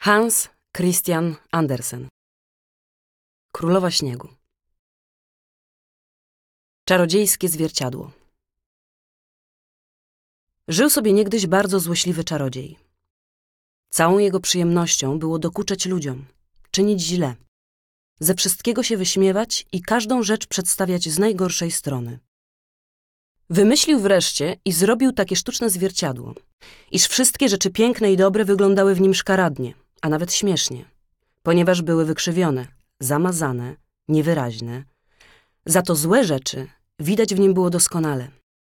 Hans Christian Andersen. Królowa śniegu. Czarodziejskie zwierciadło. Żył sobie niegdyś bardzo złośliwy czarodziej. Całą jego przyjemnością było dokuczać ludziom, czynić źle, ze wszystkiego się wyśmiewać i każdą rzecz przedstawiać z najgorszej strony. Wymyślił wreszcie i zrobił takie sztuczne zwierciadło, iż wszystkie rzeczy piękne i dobre wyglądały w nim szkaradnie, a nawet śmiesznie, ponieważ były wykrzywione, zamazane, niewyraźne. Za to złe rzeczy widać w nim było doskonale.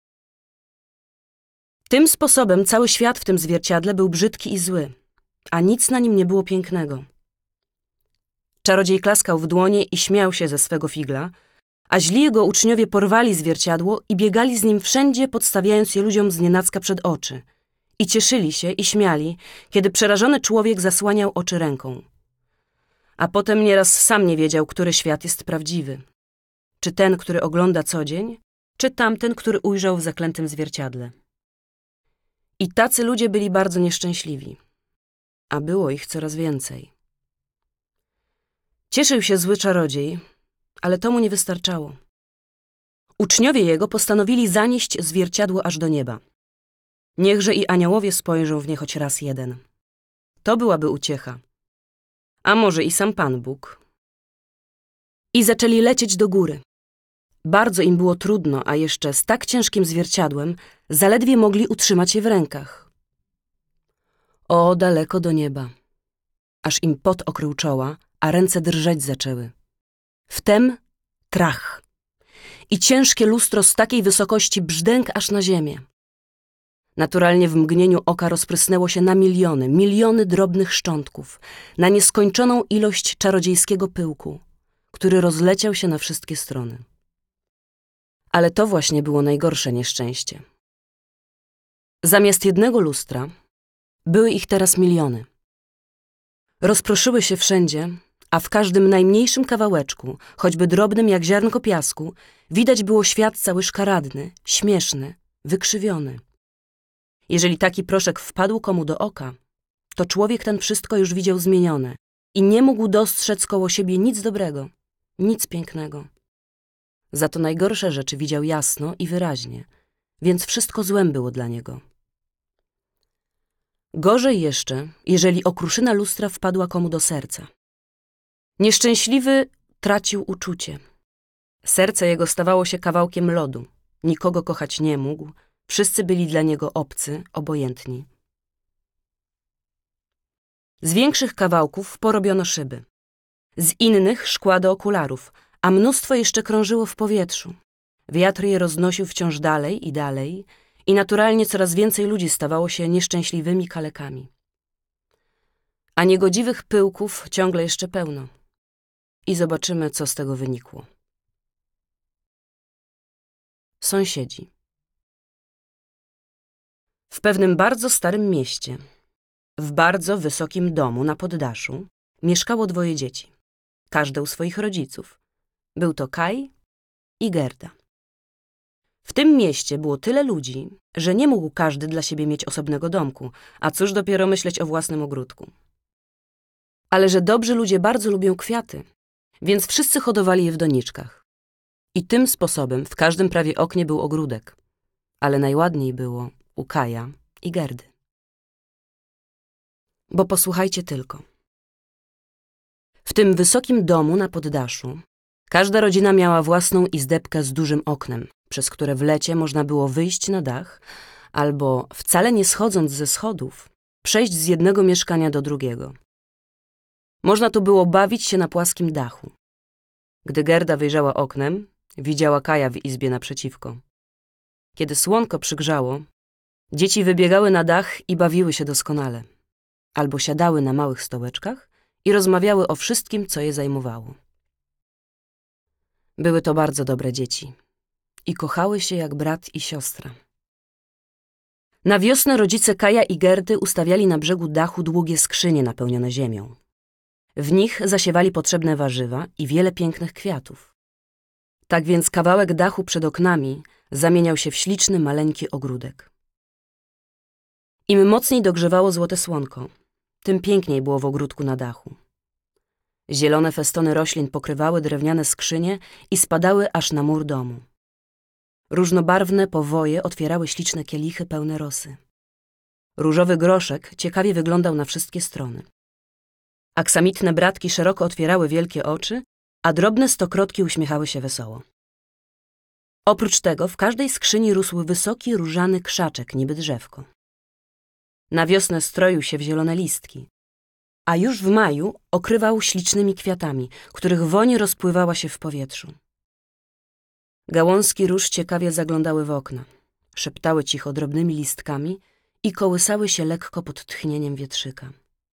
Tym sposobem cały świat w tym zwierciadle był brzydki i zły, a nic na nim nie było pięknego. Czarodziej klaskał w dłonie i śmiał się ze swego figla, a źli jego uczniowie porwali zwierciadło i biegali z nim wszędzie, podstawiając je ludziom znienacka przed oczy. I cieszyli się i śmiali, kiedy przerażony człowiek zasłaniał oczy ręką. A potem nieraz sam nie wiedział, który świat jest prawdziwy. Czy ten, który ogląda co dzień, czy tamten, który ujrzał w zaklętym zwierciadle. I tacy ludzie byli bardzo nieszczęśliwi, a było ich coraz więcej. Cieszył się zły czarodziej, ale to mu nie wystarczało. Uczniowie jego postanowili zanieść zwierciadło aż do nieba. Niechże i aniołowie spojrzą w nie choć raz jeden. To byłaby uciecha. A może i sam Pan Bóg. I zaczęli lecieć do góry. Bardzo im było trudno, a jeszcze z tak ciężkim zwierciadłem zaledwie mogli utrzymać je w rękach. O, daleko do nieba. Aż im pot okrył czoła, a ręce drżeć zaczęły. Wtem trach. I ciężkie lustro z takiej wysokości brzdęk aż na ziemię. Naturalnie w mgnieniu oka rozprysnęło się na miliony drobnych szczątków, na nieskończoną ilość czarodziejskiego pyłku, który rozleciał się na wszystkie strony. Ale to właśnie było najgorsze nieszczęście. Zamiast jednego lustra były ich teraz miliony. Rozproszyły się wszędzie, a w każdym najmniejszym kawałeczku, choćby drobnym jak ziarnko piasku, widać było świat cały szkaradny, śmieszny, wykrzywiony. Jeżeli taki proszek wpadł komu do oka, to człowiek ten wszystko już widział zmienione i nie mógł dostrzec koło siebie nic dobrego, nic pięknego. Za to najgorsze rzeczy widział jasno i wyraźnie, więc wszystko złem było dla niego. Gorzej jeszcze, jeżeli okruszyna lustra wpadła komu do serca. Nieszczęśliwy tracił uczucie. Serce jego stawało się kawałkiem lodu, nikogo kochać nie mógł, wszyscy byli dla niego obcy, obojętni. Z większych kawałków porobiono szyby, z innych szkła do okularów, a mnóstwo jeszcze krążyło w powietrzu. Wiatr je roznosił wciąż dalej i naturalnie coraz więcej ludzi stawało się nieszczęśliwymi kalekami. A niegodziwych pyłków ciągle jeszcze pełno. I zobaczymy, co z tego wynikło. Sąsiedzi. W pewnym bardzo starym mieście, w bardzo wysokim domu na poddaszu, mieszkało dwoje dzieci, każde u swoich rodziców. Był to Kaj i Gerda. W tym mieście było tyle ludzi, że nie mógł każdy dla siebie mieć osobnego domku, a cóż dopiero myśleć o własnym ogródku. Ale że dobrzy ludzie bardzo lubią kwiaty, więc wszyscy hodowali je w doniczkach. I tym sposobem w każdym prawie oknie był ogródek, ale najładniej było u Kaja i Gerdy. Bo posłuchajcie tylko. W tym wysokim domu na poddaszu każda rodzina miała własną izdebkę z dużym oknem, przez które w lecie można było wyjść na dach albo, wcale nie schodząc ze schodów, przejść z jednego mieszkania do drugiego. Można tu było bawić się na płaskim dachu. Gdy Gerda wyjrzała oknem, widziała Kaja w izbie naprzeciwko. Kiedy słonko przygrzało, dzieci wybiegały na dach i bawiły się doskonale. Albo siadały na małych stołeczkach i rozmawiały o wszystkim, co je zajmowało. Były to bardzo dobre dzieci i kochały się jak brat i siostra. Na wiosnę rodzice Kaja i Gerdy ustawiali na brzegu dachu długie skrzynie napełnione ziemią. W nich zasiewali potrzebne warzywa i wiele pięknych kwiatów. Tak więc kawałek dachu przed oknami zamieniał się w śliczny, maleńki ogródek. Im mocniej dogrzewało złote słonko, tym piękniej było w ogródku na dachu. Zielone festony roślin pokrywały drewniane skrzynie i spadały aż na mur domu. Różnobarwne powoje otwierały śliczne kielichy pełne rosy. Różowy groszek ciekawie wyglądał na wszystkie strony. Aksamitne bratki szeroko otwierały wielkie oczy, a drobne stokrotki uśmiechały się wesoło. Oprócz tego w każdej skrzyni rósł wysoki, różany krzaczek, niby drzewko. Na wiosnę stroił się w zielone listki, a już w maju okrywał ślicznymi kwiatami, których woń rozpływała się w powietrzu. Gałązki róż ciekawie zaglądały w okna, szeptały cicho drobnymi listkami i kołysały się lekko pod tchnieniem wietrzyka.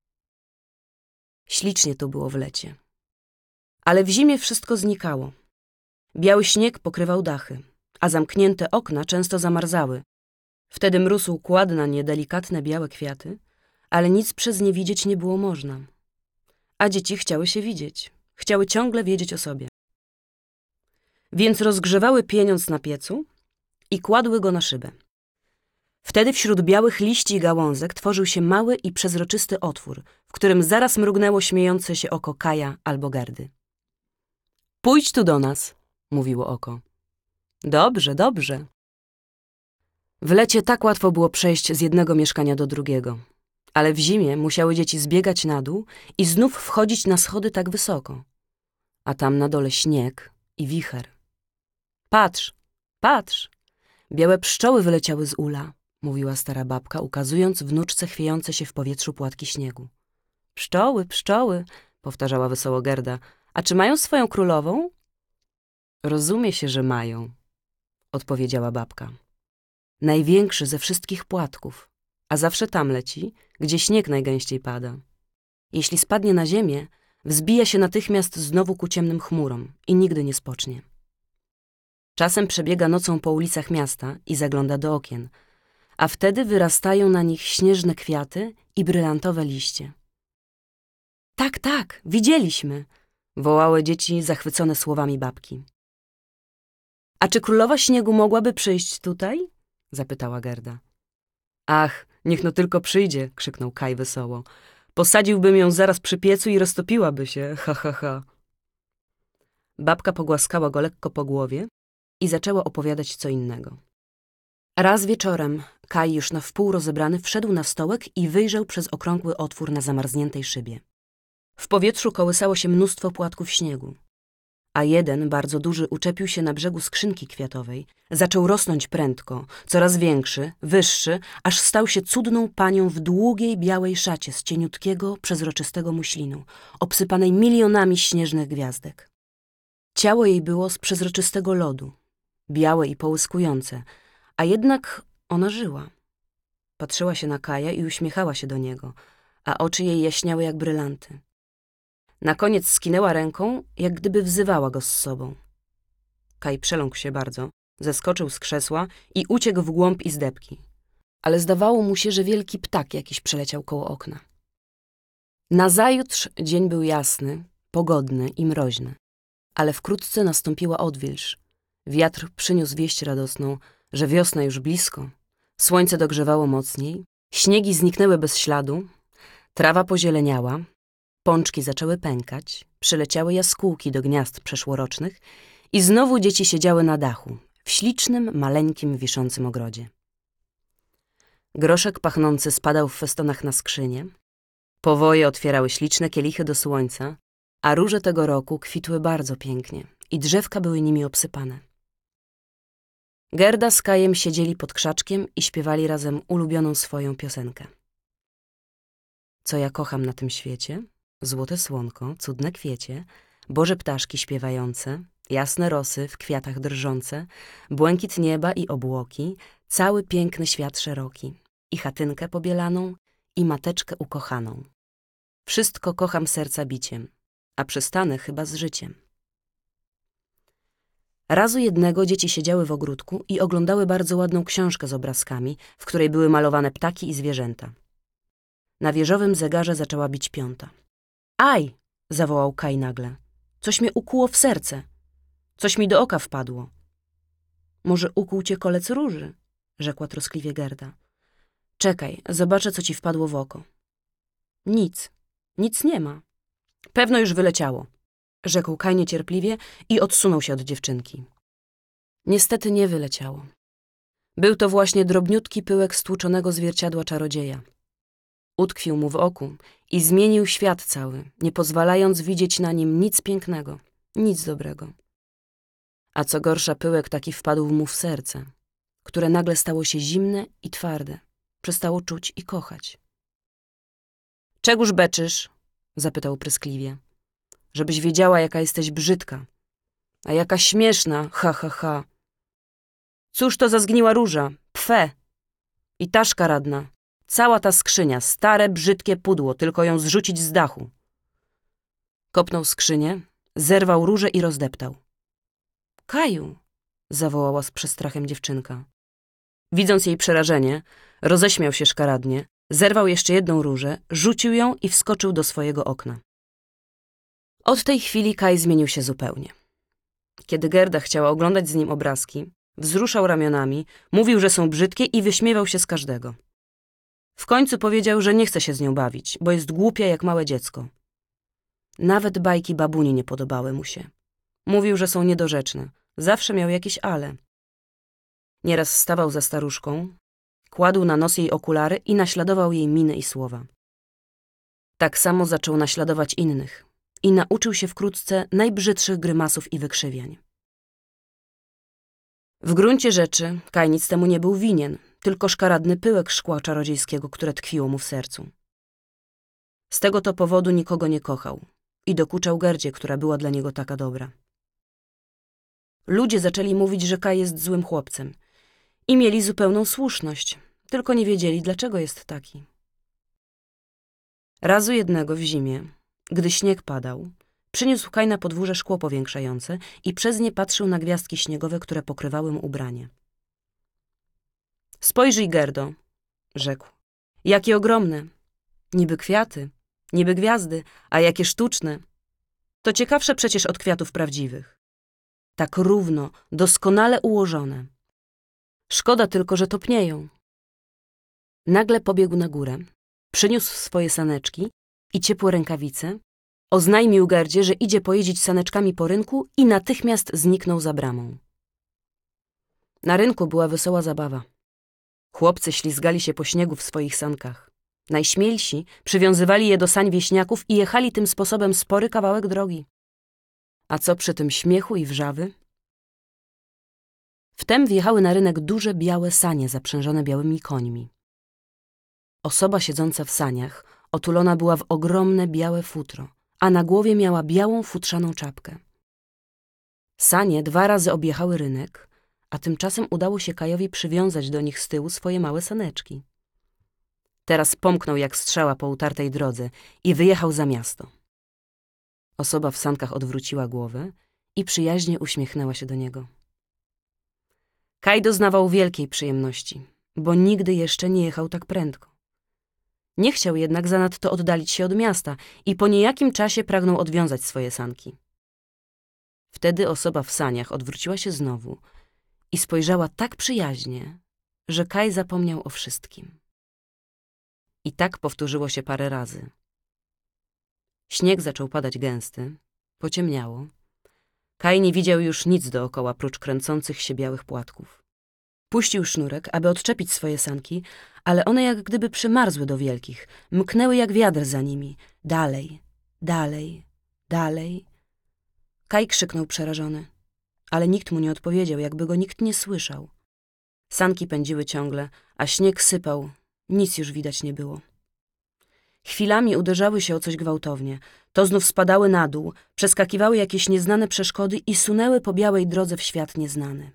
Ślicznie to było w lecie. Ale w zimie wszystko znikało. Biały śnieg pokrywał dachy, a zamknięte okna często zamarzały. Wtedy mróz kładł na nie delikatne białe kwiaty, ale nic przez nie widzieć nie było można. A dzieci chciały się widzieć, chciały ciągle wiedzieć o sobie. Więc rozgrzewały pieniądz na piecu i kładły go na szybę. Wtedy wśród białych liści i gałązek tworzył się mały i przezroczysty otwór, w którym zaraz mrugnęło śmiejące się oko Kaja albo Gerdy. Pójdź tu do nas, mówiło oko. Dobrze, dobrze. W lecie tak łatwo było przejść z jednego mieszkania do drugiego, ale w zimie musiały dzieci zbiegać na dół i znów wchodzić na schody tak wysoko. A tam na dole śnieg i wicher. Patrz, patrz! Białe pszczoły wyleciały z ula, mówiła stara babka, ukazując wnuczce chwiejące się w powietrzu płatki śniegu. Pszczoły, pszczoły, powtarzała wesoło Gerda. A czy mają swoją królową? Rozumie się, że mają, odpowiedziała babka. Największy ze wszystkich płatków, a zawsze tam leci, gdzie śnieg najgęściej pada. Jeśli spadnie na ziemię, wzbija się natychmiast znowu ku ciemnym chmurom i nigdy nie spocznie. Czasem przebiega nocą po ulicach miasta i zagląda do okien, a wtedy wyrastają na nich śnieżne kwiaty i brylantowe liście. Tak, tak, widzieliśmy, wołały dzieci zachwycone słowami babki. A czy królowa śniegu mogłaby przyjść tutaj? Zapytała Gerda. Ach, niech no tylko przyjdzie, krzyknął Kaj wesoło. Posadziłbym ją zaraz przy piecu i roztopiłaby się, ha, ha, ha. Babka pogłaskała go lekko po głowie i zaczęła opowiadać co innego. Raz wieczorem Kaj już na wpół rozebrany wszedł na stołek i wyjrzał przez okrągły otwór na zamarzniętej szybie. W powietrzu kołysało się mnóstwo płatków śniegu, a jeden, bardzo duży, uczepił się na brzegu skrzynki kwiatowej. Zaczął rosnąć prędko, coraz większy, wyższy, aż stał się cudną panią w długiej, białej szacie z cieniutkiego, przezroczystego muślinu, obsypanej milionami śnieżnych gwiazdek. Ciało jej było z przezroczystego lodu, białe i połyskujące, a jednak ona żyła. Patrzyła się na Kaja i uśmiechała się do niego, a oczy jej jaśniały jak brylanty. Na koniec skinęła ręką, jak gdyby wzywała go z sobą. Kaj przeląkł się bardzo, zeskoczył z krzesła i uciekł w głąb izdebki. Ale zdawało mu się, że wielki ptak jakiś przeleciał koło okna. Nazajutrz dzień był jasny, pogodny i mroźny, ale wkrótce nastąpiła odwilż. Wiatr przyniósł wieść radosną, że wiosna już blisko. Słońce dogrzewało mocniej, śniegi zniknęły bez śladu, trawa pozieleniała, pączki zaczęły pękać, przyleciały jaskółki do gniazd przeszłorocznych i znowu dzieci siedziały na dachu, w ślicznym, maleńkim, wiszącym ogrodzie. Groszek pachnący spadał w festonach na skrzynie, powoje otwierały śliczne kielichy do słońca, a róże tego roku kwitły bardzo pięknie i drzewka były nimi obsypane. Gerda z Kajem siedzieli pod krzaczkiem i śpiewali razem ulubioną swoją piosenkę. Co ja kocham na tym świecie? Złote słonko, cudne kwiecie, boże ptaszki śpiewające, jasne rosy w kwiatach drżące, błękit nieba i obłoki, cały piękny świat szeroki, i chatynkę pobielaną, i mateczkę ukochaną. Wszystko kocham serca biciem, a przestanę chyba z życiem. Razu jednego dzieci siedziały w ogródku i oglądały bardzo ładną książkę z obrazkami, w której były malowane ptaki i zwierzęta. Na wieżowym zegarze zaczęła bić 5. Aj! Zawołał Kaj nagle. Coś mnie ukuło w serce. Coś mi do oka wpadło. Może ukuł cię kolec róży? Rzekła troskliwie Gerda. Czekaj, zobaczę, co ci wpadło w oko. Nic nie ma. Pewno już wyleciało, rzekł Kaj niecierpliwie i odsunął się od dziewczynki. Niestety nie wyleciało. Był to właśnie drobniutki pyłek stłuczonego zwierciadła czarodzieja. Utkwił mu w oku i zmienił świat cały, nie pozwalając widzieć na nim nic pięknego, nic dobrego. A co gorsza, pyłek taki wpadł mu w serce, które nagle stało się zimne i twarde, przestało czuć i kochać. Czegóż beczysz? Zapytał pryskliwie. Żebyś wiedziała, jaka jesteś brzydka. A jaka śmieszna, ha, ha, ha. Cóż to za zgniła róża, pfe. I ta szkaradna, cała ta skrzynia, stare, brzydkie pudło, tylko ją zrzucić z dachu. Kopnął skrzynię, zerwał różę i rozdeptał. Kaju, zawołała z przestrachem dziewczynka. Widząc jej przerażenie, roześmiał się szkaradnie, zerwał jeszcze jedną różę, rzucił ją i wskoczył do swojego okna. Od tej chwili Kaj zmienił się zupełnie. Kiedy Gerda chciała oglądać z nim obrazki, wzruszał ramionami, mówił, że są brzydkie i wyśmiewał się z każdego. W końcu powiedział, że nie chce się z nią bawić, bo jest głupia jak małe dziecko. Nawet bajki babuni nie podobały mu się. Mówił, że są niedorzeczne. Zawsze miał jakieś ale. Nieraz stawał za staruszką, kładł na nos jej okulary i naśladował jej miny i słowa. Tak samo zaczął naśladować innych i nauczył się wkrótce najbrzydszych grymasów i wykrzywiań. W gruncie rzeczy Kaj nic temu nie był winien, tylko szkaradny pyłek szkła czarodziejskiego, które tkwiło mu w sercu. Z tego to powodu nikogo nie kochał i dokuczał Gerdzie, która była dla niego taka dobra. Ludzie zaczęli mówić, że Kaj jest złym chłopcem i mieli zupełną słuszność, tylko nie wiedzieli, dlaczego jest taki. Razu jednego w zimie, gdy śnieg padał, przyniósł Kaj na podwórze szkło powiększające i przez nie patrzył na gwiazdki śniegowe, które pokrywały mu ubranie. Spojrzyj, Gerdo, rzekł. Jakie ogromne. Niby kwiaty, niby gwiazdy, a jakie sztuczne. To ciekawsze przecież od kwiatów prawdziwych. Tak równo, doskonale ułożone. Szkoda tylko, że topnieją. Nagle pobiegł na górę, przyniósł swoje saneczki i ciepłe rękawice, oznajmił Gerdzie, że idzie pojeździć saneczkami po rynku i natychmiast zniknął za bramą. Na rynku była wesoła zabawa. Chłopcy ślizgali się po śniegu w swoich sankach. Najśmielsi przywiązywali je do sań wieśniaków i jechali tym sposobem spory kawałek drogi. A co przy tym śmiechu i wrzawy? Wtem wjechały na rynek duże białe sanie zaprzężone białymi końmi. Osoba siedząca w saniach otulona była w ogromne białe futro, a na głowie miała białą futrzaną czapkę. Sanie 2 razy objechały rynek, a tymczasem udało się Kajowi przywiązać do nich z tyłu swoje małe saneczki. Teraz pomknął jak strzała po utartej drodze i wyjechał za miasto. Osoba w sankach odwróciła głowę i przyjaźnie uśmiechnęła się do niego. Kaj doznawał wielkiej przyjemności, bo nigdy jeszcze nie jechał tak prędko. Nie chciał jednak zanadto oddalić się od miasta i po niejakim czasie pragnął odwiązać swoje sanki. Wtedy osoba w saniach odwróciła się znowu i spojrzała tak przyjaźnie, że Kaj zapomniał o wszystkim. I tak powtórzyło się parę razy. Śnieg zaczął padać gęsty, pociemniało. Kaj nie widział już nic dookoła, prócz kręcących się białych płatków. Puścił sznurek, aby odczepić swoje sanki, ale one jak gdyby przymarzły do wielkich, mknęły jak wiatr za nimi. Dalej, dalej, dalej. Kaj krzyknął przerażony, ale nikt mu nie odpowiedział, jakby go nikt nie słyszał. Sanki pędziły ciągle, a śnieg sypał, nic już widać nie było. Chwilami uderzały się o coś gwałtownie, to znów spadały na dół, przeskakiwały jakieś nieznane przeszkody i sunęły po białej drodze w świat nieznany.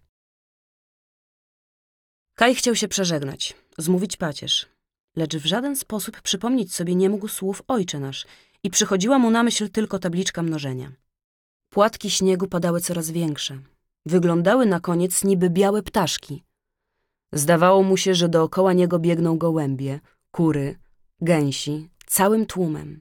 Kaj chciał się przeżegnać, zmówić pacierz, lecz w żaden sposób przypomnieć sobie nie mógł słów Ojcze nasz i przychodziła mu na myśl tylko tabliczka mnożenia. Płatki śniegu padały coraz większe. Wyglądały na koniec niby białe ptaszki. Zdawało mu się, że dookoła niego biegną gołębie, kury, gęsi, całym tłumem.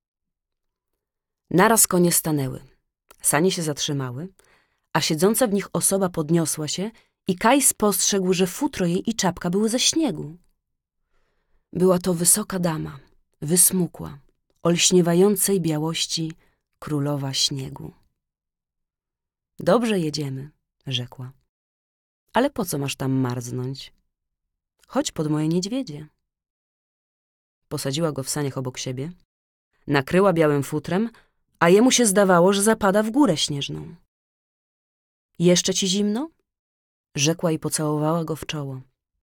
Naraz konie stanęły. Sanie się zatrzymały, a siedząca w nich osoba podniosła się i Kaj spostrzegł, że futro jej i czapka były ze śniegu. Była to wysoka dama, wysmukła, olśniewającej białości królowa śniegu. Dobrze jedziemy, rzekła. Ale po co masz tam marznąć? Chodź pod moje niedźwiedzie. Posadziła go w saniach obok siebie, nakryła białym futrem, a jemu się zdawało, że zapada w górę śnieżną. Jeszcze ci zimno? Rzekła i pocałowała go w czoło.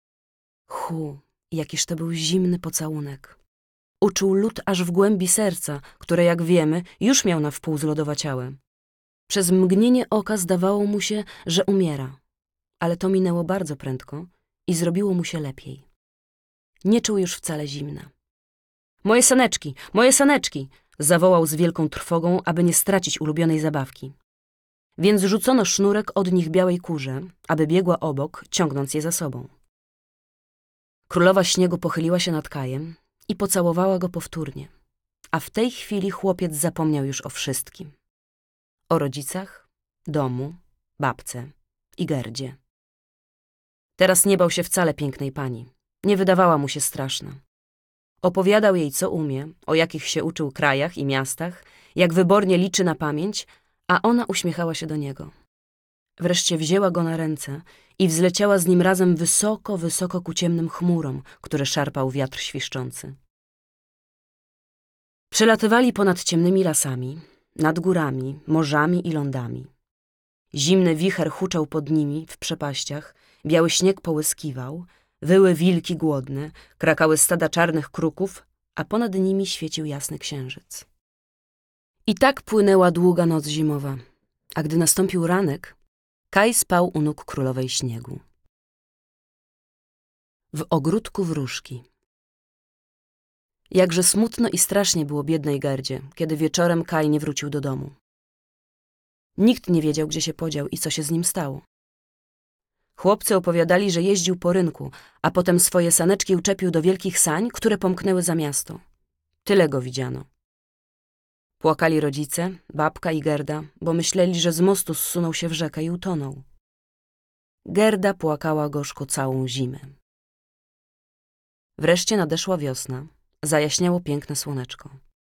Jakiż to był zimny pocałunek. Uczuł lód aż w głębi serca, które, jak wiemy, już miał na wpół zlodowaciałe. Przez mgnienie oka zdawało mu się, że umiera, ale to minęło bardzo prędko i zrobiło mu się lepiej. Nie czuł już wcale zimna. Moje saneczki, moje saneczki! Zawołał z wielką trwogą, aby nie stracić ulubionej zabawki. Więc rzucono sznurek od nich białej kurze, aby biegła obok, ciągnąc je za sobą. Królowa śniegu pochyliła się nad Kajem i pocałowała go powtórnie, a w tej chwili chłopiec zapomniał już o wszystkim. O rodzicach, domu, babce i Gerdzie. Teraz nie bał się wcale pięknej pani. Nie wydawała mu się straszna. Opowiadał jej, co umie, o jakich się uczył krajach i miastach, jak wybornie liczy na pamięć, a ona uśmiechała się do niego. Wreszcie wzięła go na ręce i wzleciała z nim razem wysoko, wysoko ku ciemnym chmurom, które szarpał wiatr świszczący. Przelatywali ponad ciemnymi lasami, nad górami, morzami i lądami. Zimny wicher huczał pod nimi w przepaściach, biały śnieg połyskiwał, wyły wilki głodne, krakały stada czarnych kruków, a ponad nimi świecił jasny księżyc. I tak płynęła długa noc zimowa, a gdy nastąpił ranek, Kaj spał u nóg królowej śniegu. W ogródku wróżki. Jakże smutno i strasznie było biednej Gerdzie, kiedy wieczorem Kaj nie wrócił do domu. Nikt nie wiedział, gdzie się podział i co się z nim stało. Chłopcy opowiadali, że jeździł po rynku, a potem swoje saneczki uczepił do wielkich sań, które pomknęły za miasto. Tyle go widziano. Płakali rodzice, babka i Gerda, bo myśleli, że z mostu zsunął się w rzekę i utonął. Gerda płakała gorzko całą zimę. Wreszcie nadeszła wiosna. Zajaśniało piękne słoneczko.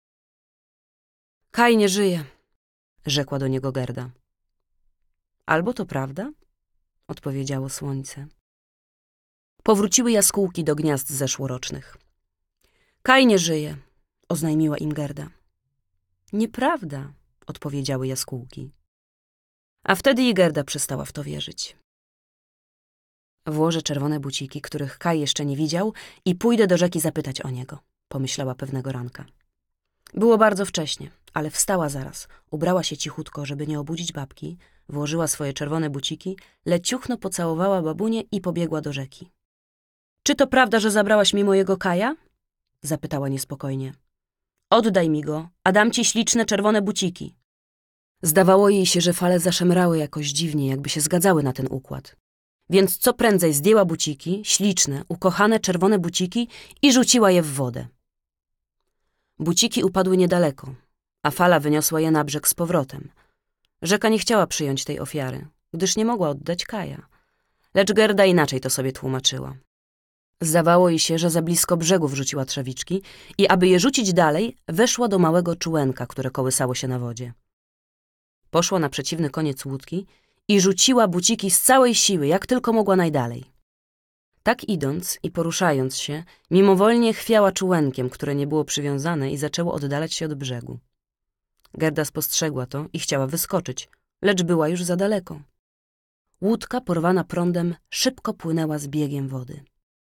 Kaj nie żyje, rzekła do niego Gerda. Albo to prawda? Odpowiedziało słońce. Powróciły jaskółki do gniazd zeszłorocznych. Kaj nie żyje, oznajmiła im Gerda. Nieprawda, odpowiedziały jaskółki. A wtedy i Gerda przestała w to wierzyć. Włożę czerwone buciki, których Kaj jeszcze nie widział, i pójdę do rzeki zapytać o niego, pomyślała pewnego ranka. Było bardzo wcześnie, ale wstała zaraz, ubrała się cichutko, żeby nie obudzić babki, włożyła swoje czerwone buciki, leciuchno pocałowała babunię i pobiegła do rzeki. Czy to prawda, że zabrałaś mi mojego Kaja? Zapytała niespokojnie. Oddaj mi go, a dam ci śliczne czerwone buciki. Zdawało jej się, że fale zaszemrały jakoś dziwnie, jakby się zgadzały na ten układ. Więc co prędzej zdjęła buciki, śliczne, ukochane czerwone buciki i rzuciła je w wodę. Buciki upadły niedaleko, a fala wyniosła je na brzeg z powrotem. Rzeka nie chciała przyjąć tej ofiary, gdyż nie mogła oddać Kaja. Lecz Gerda inaczej to sobie tłumaczyła. Zdawało jej się, że za blisko brzegu wrzuciła trzewiczki i aby je rzucić dalej, weszła do małego czółenka, które kołysało się na wodzie. Poszła na przeciwny koniec łódki i rzuciła buciki z całej siły, jak tylko mogła najdalej. Tak idąc i poruszając się, mimowolnie chwiała czółenkiem, które nie było przywiązane i zaczęło oddalać się od brzegu. Gerda spostrzegła to i chciała wyskoczyć, lecz była już za daleko. Łódka, porwana prądem, szybko płynęła z biegiem wody.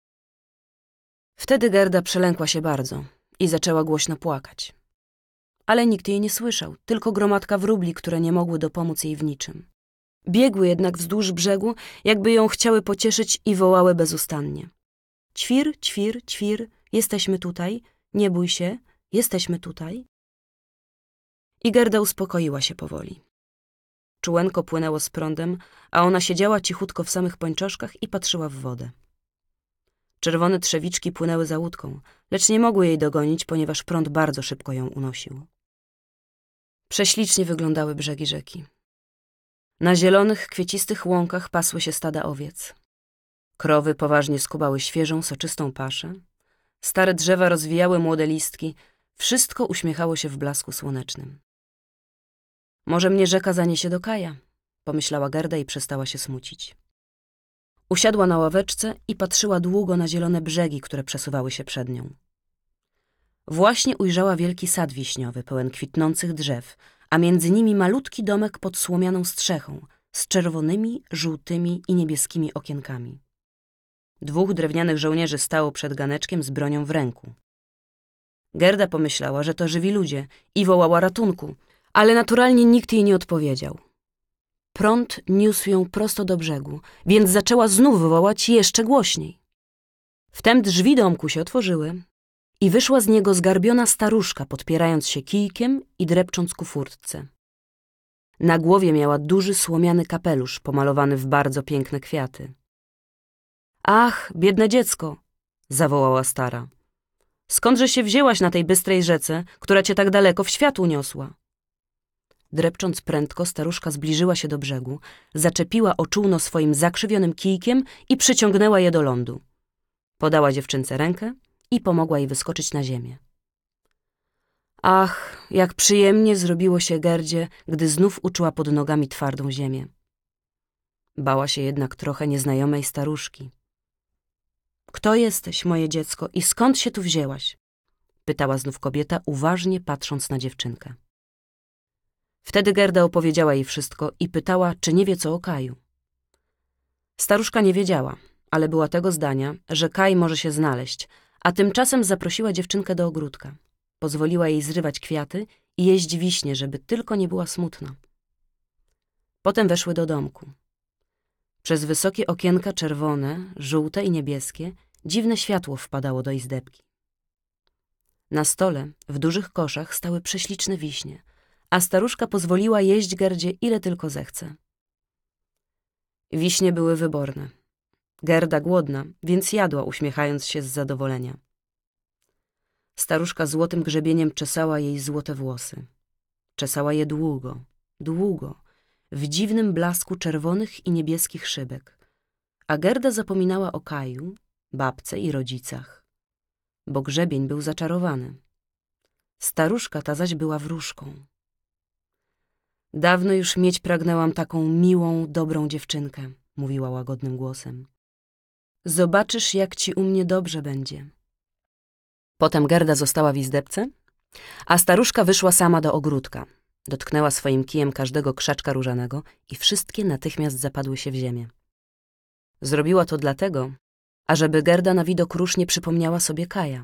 Wtedy Gerda przelękła się bardzo i zaczęła głośno płakać. Ale nikt jej nie słyszał, tylko gromadka wróbli, które nie mogły dopomóc jej w niczym. Biegły jednak wzdłuż brzegu, jakby ją chciały pocieszyć i wołały bezustannie. Ćwir, ćwir, ćwir, jesteśmy tutaj, nie bój się, jesteśmy tutaj. I Gerda uspokoiła się powoli. Czółenko płynęło z prądem, a ona siedziała cichutko w samych pończoszkach i patrzyła w wodę. Czerwone trzewiczki płynęły za łódką, lecz nie mogły jej dogonić, ponieważ prąd bardzo szybko ją unosił. Prześlicznie wyglądały brzegi rzeki. Na zielonych, kwiecistych łąkach pasły się stada owiec. Krowy poważnie skubały świeżą, soczystą paszę. Stare drzewa rozwijały młode listki. Wszystko uśmiechało się w blasku słonecznym. Może mnie rzeka zaniesie do Kaja, pomyślała Gerda i przestała się smucić. Usiadła na ławeczce i patrzyła długo na zielone brzegi, które przesuwały się przed nią. Właśnie ujrzała wielki sad wiśniowy, pełen kwitnących drzew, a między nimi malutki domek pod słomianą strzechą, z czerwonymi, żółtymi i niebieskimi okienkami. 2 drewnianych żołnierzy stało przed ganeczkiem z bronią w ręku. Gerda pomyślała, że to żywi ludzie i wołała ratunku, ale naturalnie nikt jej nie odpowiedział. Prąd niósł ją prosto do brzegu, więc zaczęła znów wołać jeszcze głośniej. Wtem drzwi domku się otworzyły i wyszła z niego zgarbiona staruszka, podpierając się kijkiem i drepcząc ku furtce. Na głowie miała duży słomiany kapelusz pomalowany w bardzo piękne kwiaty. Ach, biedne dziecko, zawołała stara. Skądże się wzięłaś na tej bystrej rzece, która cię tak daleko w świat uniosła? Drepcząc prędko, staruszka zbliżyła się do brzegu, zaczepiła o czółno swoim zakrzywionym kijkiem i przyciągnęła je do lądu. Podała dziewczynce rękę i pomogła jej wyskoczyć na ziemię. Ach, jak przyjemnie zrobiło się Gerdzie, gdy znów uczuła pod nogami twardą ziemię. Bała się jednak trochę nieznajomej staruszki. Kto jesteś, moje dziecko, i skąd się tu wzięłaś? Pytała znów kobieta, uważnie patrząc na dziewczynkę. Wtedy Gerda opowiedziała jej wszystko i pytała, czy nie wie co o Kaju. Staruszka nie wiedziała, ale była tego zdania, że Kaj może się znaleźć, a tymczasem zaprosiła dziewczynkę do ogródka. Pozwoliła jej zrywać kwiaty i jeść wiśnie, żeby tylko nie była smutna. Potem weszły do domku. Przez wysokie okienka czerwone, żółte i niebieskie dziwne światło wpadało do izdebki. Na stole, w dużych koszach, stały prześliczne wiśnie, a staruszka pozwoliła jeść Gerdzie ile tylko zechce. Wiśnie były wyborne. Gerda głodna, więc jadła, uśmiechając się z zadowolenia. Staruszka złotym grzebieniem czesała jej złote włosy. Czesała je długo, długo, w dziwnym blasku czerwonych i niebieskich szybek, a Gerda zapominała o Kaju, babce i rodzicach, bo grzebień był zaczarowany. Staruszka ta zaś była wróżką. Dawno już mieć pragnęłam taką miłą, dobrą dziewczynkę, mówiła łagodnym głosem. Zobaczysz, jak ci u mnie dobrze będzie. Potem Gerda została w izdebce, a staruszka wyszła sama do ogródka. Dotknęła swoim kijem każdego krzaczka różanego i wszystkie natychmiast zapadły się w ziemię. Zrobiła to dlatego, ażeby Gerda na widok róż nie przypomniała sobie Kaja.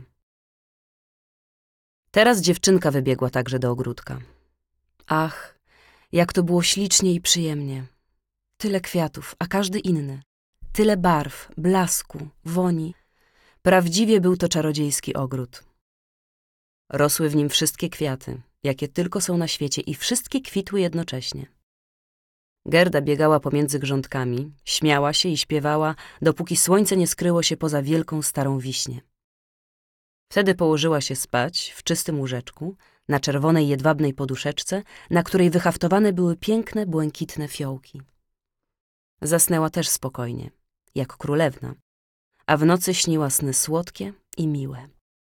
Teraz dziewczynka wybiegła także do ogródka. Ach, jak to było ślicznie i przyjemnie. Tyle kwiatów, a każdy inny. Tyle barw, blasku, woni. Prawdziwie był to czarodziejski ogród. Rosły w nim wszystkie kwiaty, jakie tylko są na świecie i wszystkie kwitły jednocześnie. Gerda biegała pomiędzy grządkami, śmiała się i śpiewała, dopóki słońce nie skryło się poza wielką starą wiśnię. Wtedy położyła się spać w czystym łóżeczku, na czerwonej jedwabnej poduszeczce, na której wyhaftowane były piękne, błękitne fiołki. Zasnęła też spokojnie, jak królewna, a w nocy śniła sny słodkie i miłe.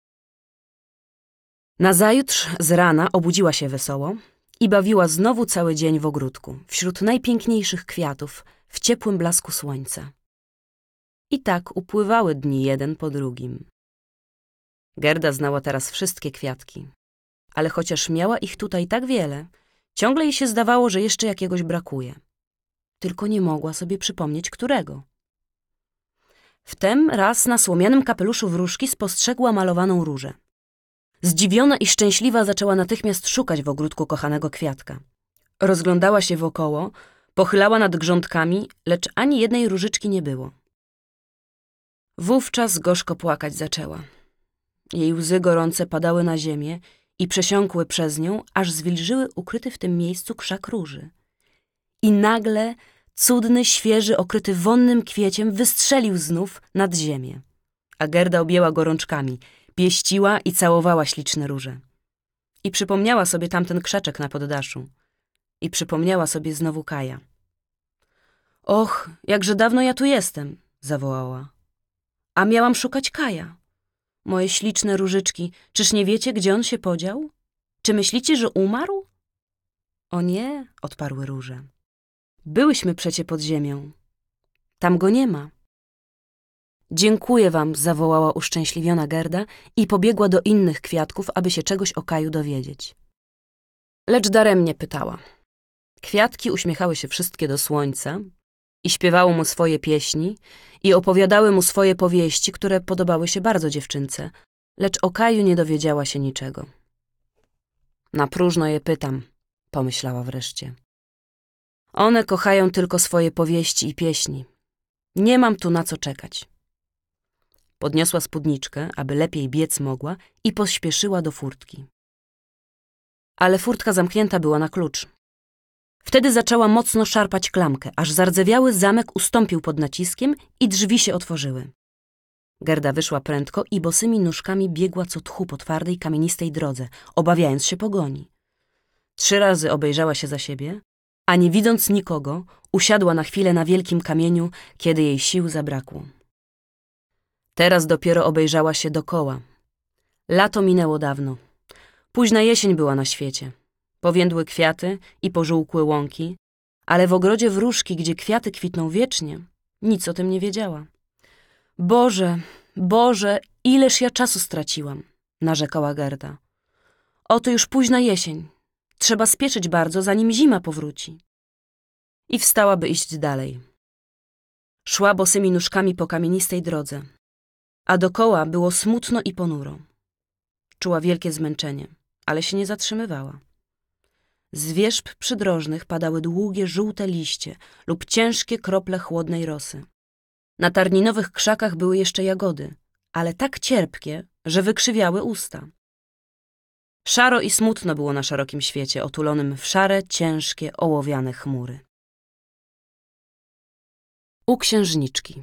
Nazajutrz z rana obudziła się wesoło i bawiła znowu cały dzień w ogródku, wśród najpiękniejszych kwiatów, w ciepłym blasku słońca. I tak upływały dni jeden po drugim. Gerda znała teraz wszystkie kwiatki, ale chociaż miała ich tutaj tak wiele, ciągle jej się zdawało, że jeszcze jakiegoś brakuje. Tylko nie mogła sobie przypomnieć, którego. Wtem raz na słomianym kapeluszu wróżki spostrzegła malowaną różę. Zdziwiona i szczęśliwa zaczęła natychmiast szukać w ogródku kochanego kwiatka. Rozglądała się wokoło, pochylała nad grządkami, lecz ani jednej różyczki nie było. Wówczas gorzko płakać zaczęła. Jej łzy gorące padały na ziemię i przesiąkły przez nią, aż zwilżyły ukryty w tym miejscu krzak róży. I nagle cudny, świeży, okryty wonnym kwieciem wystrzelił znów nad ziemię. A Gerda objęła go rączkami, pieściła i całowała śliczne róże. I przypomniała sobie tamten krzaczek na poddaszu. I przypomniała sobie znowu Kaja. Och, jakże dawno ja tu jestem, zawołała. A miałam szukać Kaja. Moje śliczne różyczki, czyż nie wiecie, gdzie on się podział? Czy myślicie, że umarł? O nie, odparły róże. Byłyśmy przecie pod ziemią. Tam go nie ma. Dziękuję wam, zawołała uszczęśliwiona Gerda i pobiegła do innych kwiatków, aby się czegoś o Kaju dowiedzieć. Lecz daremnie pytała. Kwiatki uśmiechały się wszystkie do słońca i śpiewały mu swoje pieśni i opowiadały mu swoje powieści, które podobały się bardzo dziewczynce, lecz o Kaju nie dowiedziała się niczego. Na próżno je pytam, pomyślała wreszcie. One kochają tylko swoje powieści i pieśni. Nie mam tu na co czekać. Podniosła spódniczkę, aby lepiej biec mogła i pośpieszyła do furtki. Ale furtka zamknięta była na klucz. Wtedy zaczęła mocno szarpać klamkę, aż zardzewiały zamek ustąpił pod naciskiem i drzwi się otworzyły. Gerda wyszła prędko i bosymi nóżkami biegła co tchu po twardej, kamienistej drodze, obawiając się pogoni. 3 razy obejrzała się za siebie, a nie widząc nikogo, usiadła na chwilę na wielkim kamieniu, kiedy jej sił zabrakło. Teraz dopiero obejrzała się dokoła. Lato minęło dawno. Późna jesień była na świecie. Powiędły kwiaty i pożółkłe łąki, ale w ogrodzie wróżki, gdzie kwiaty kwitną wiecznie, nic o tym nie wiedziała. Boże, Boże, ileż ja czasu straciłam, narzekała Gerda. Oto już późna jesień. Trzeba spieszyć bardzo, zanim zima powróci. I wstała, by iść dalej. Szła bosymi nóżkami po kamienistej drodze, a dokoła było smutno i ponuro. Czuła wielkie zmęczenie, ale się nie zatrzymywała. Z wierzb przydrożnych padały długie, żółte liście lub ciężkie krople chłodnej rosy. Na tarninowych krzakach były jeszcze jagody, ale tak cierpkie, że wykrzywiały usta. Szaro i smutno było na szerokim świecie, otulonym w szare, ciężkie, ołowiane chmury. U księżniczki.